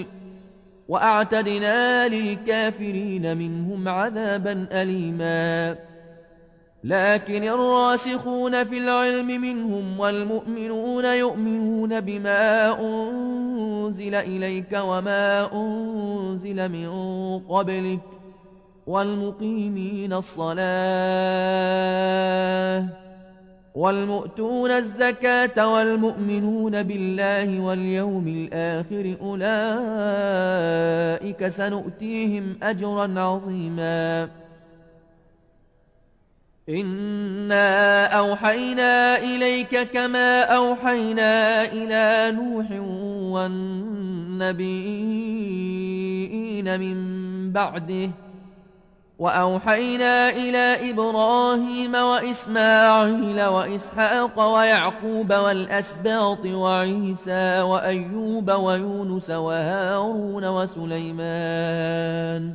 وأعتدنا للكافرين منهم عذابا أليما لكن الراسخون في العلم منهم والمؤمنون يؤمنون بما أنزل إليك وما أنزل من قبلك والمقيمين الصلاة والمؤتون الزكاة والمؤمنون بالله واليوم الآخر أولئك سنؤتيهم أجرا عظيما. إنا أوحينا إليك كما أوحينا إلى نوح والنبيين من بعده وأوحينا إلى إبراهيم وإسماعيل وإسحاق ويعقوب والأسباط وعيسى وأيوب ويونس وهارون وسليمان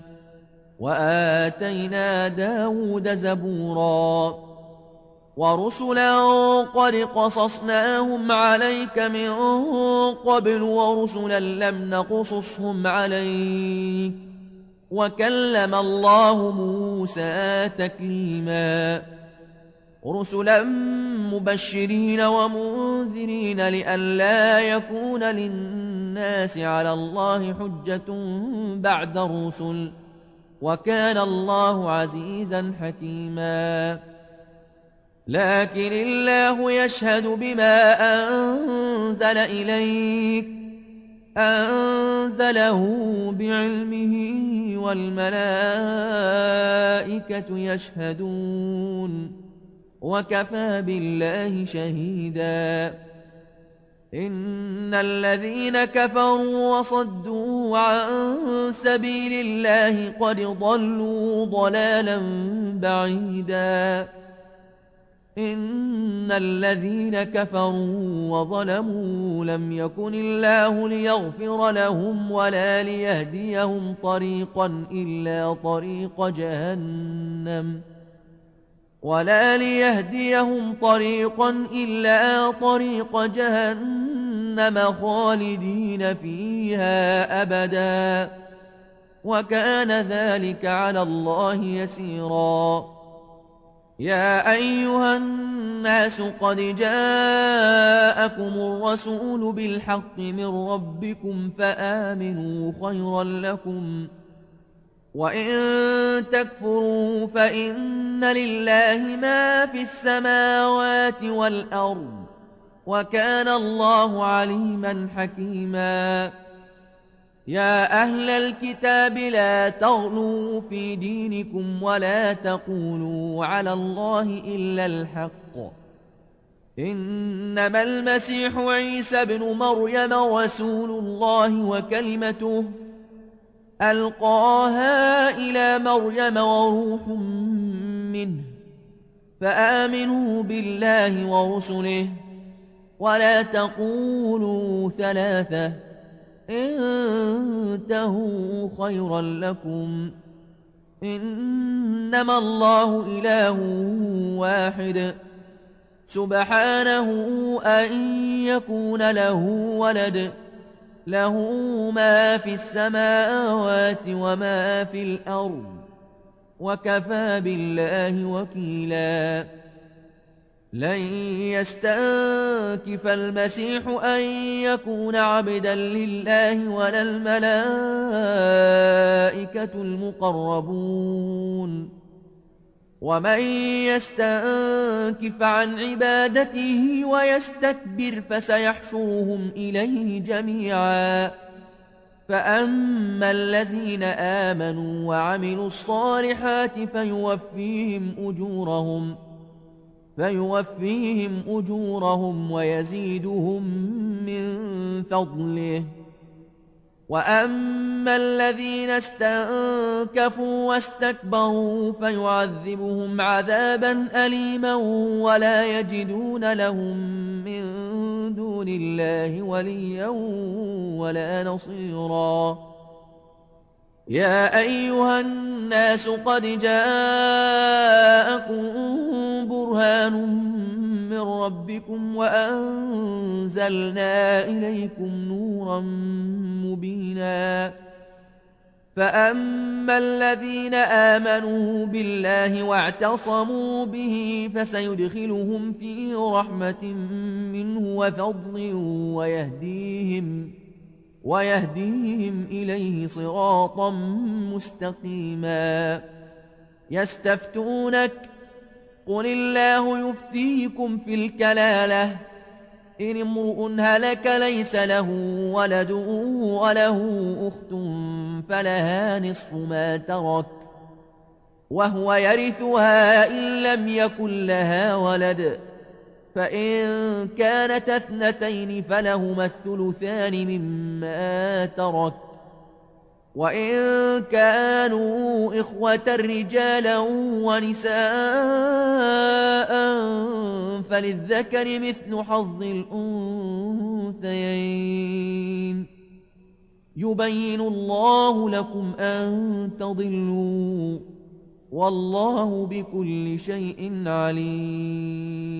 وآتينا داود زبورا ورسلا قد قصصناهم عليك من قبل ورسلا لم نقصصهم عليك وكلم الله موسى تكليما رسلا مبشرين ومنذرين لئلا يكون للناس على الله حجة بعد الرسل وكان الله عزيزا حكيما. لكن الله يشهد بما أنزل إليك أنزله بعلمه والملائكة يشهدون وكفى بالله شهيدا. إن الذين كفروا وصدوا عن سبيل الله قد ضلوا ضلالا بعيدا. إن الذين كفروا وظلموا لم يكن الله ليغفر لهم ولا ليهديهم طريقا إلا طريق جهنم ولا ليهديهم طريقا إلا طريق جهنم خالدين فيها أبدا وكان ذلك على الله يسيرا. يا أيها الناس قد جاءكم الرسول بالحق من ربكم فآمنوا خيرا لكم وإن تكفروا فإن لله ما في السماوات والأرض وكان الله عليما حكيما. يا أهل الكتاب لا تغلوا في دينكم ولا تقولوا على الله إلا الحق إنما المسيح عيسى بن مريم رسول الله وكلمته ألقاها إلى مريم وروح منه فآمنوا بالله ورسله ولا تقولوا ثلاثة انتهوا خيرا لكم إنما الله إله واحد سبحانه أن يكون له ولد له ما في السماوات وما في الأرض وكفى بالله وكيلا. لن يستنكف المسيح أن يكون عبدا لله ولا الملائكة المقربون ومن يستنكف عن عبادته ويستكبر فسيحشرهم إليه جميعا. فأما الذين آمنوا وعملوا الصالحات فيوفيهم أجورهم فيوفيهم أجورهم ويزيدهم من فضله. وأما الذين استنكفوا واستكبروا فيعذبهم عذابا أليما ولا يجدون لهم من دون الله وليا ولا نصيرا. يا أيها الناس قد جاءكم برهان من ربكم وأنزلنا إليكم نورا مبينا فأما الذين آمنوا بالله واعتصموا به فسيدخلهم في رحمة منه وفضل ويهديهم, ويهديهم إليه صراطا مستقيما. يستفتونك قل الله يفتيكم في الكلالة إن امرؤ هلك ليس له ولد وله أخت فلها نصف ما ترك وهو يرثها إن لم يكن لها ولد، فإن كانت اثنتين فلهما الثلثان مما ترك، وإن كانوا إخوة رجالا ونساء فللذكر مثل حظ الأنثيين. يبين الله لكم أن تضلوا والله بكل شيء عليم.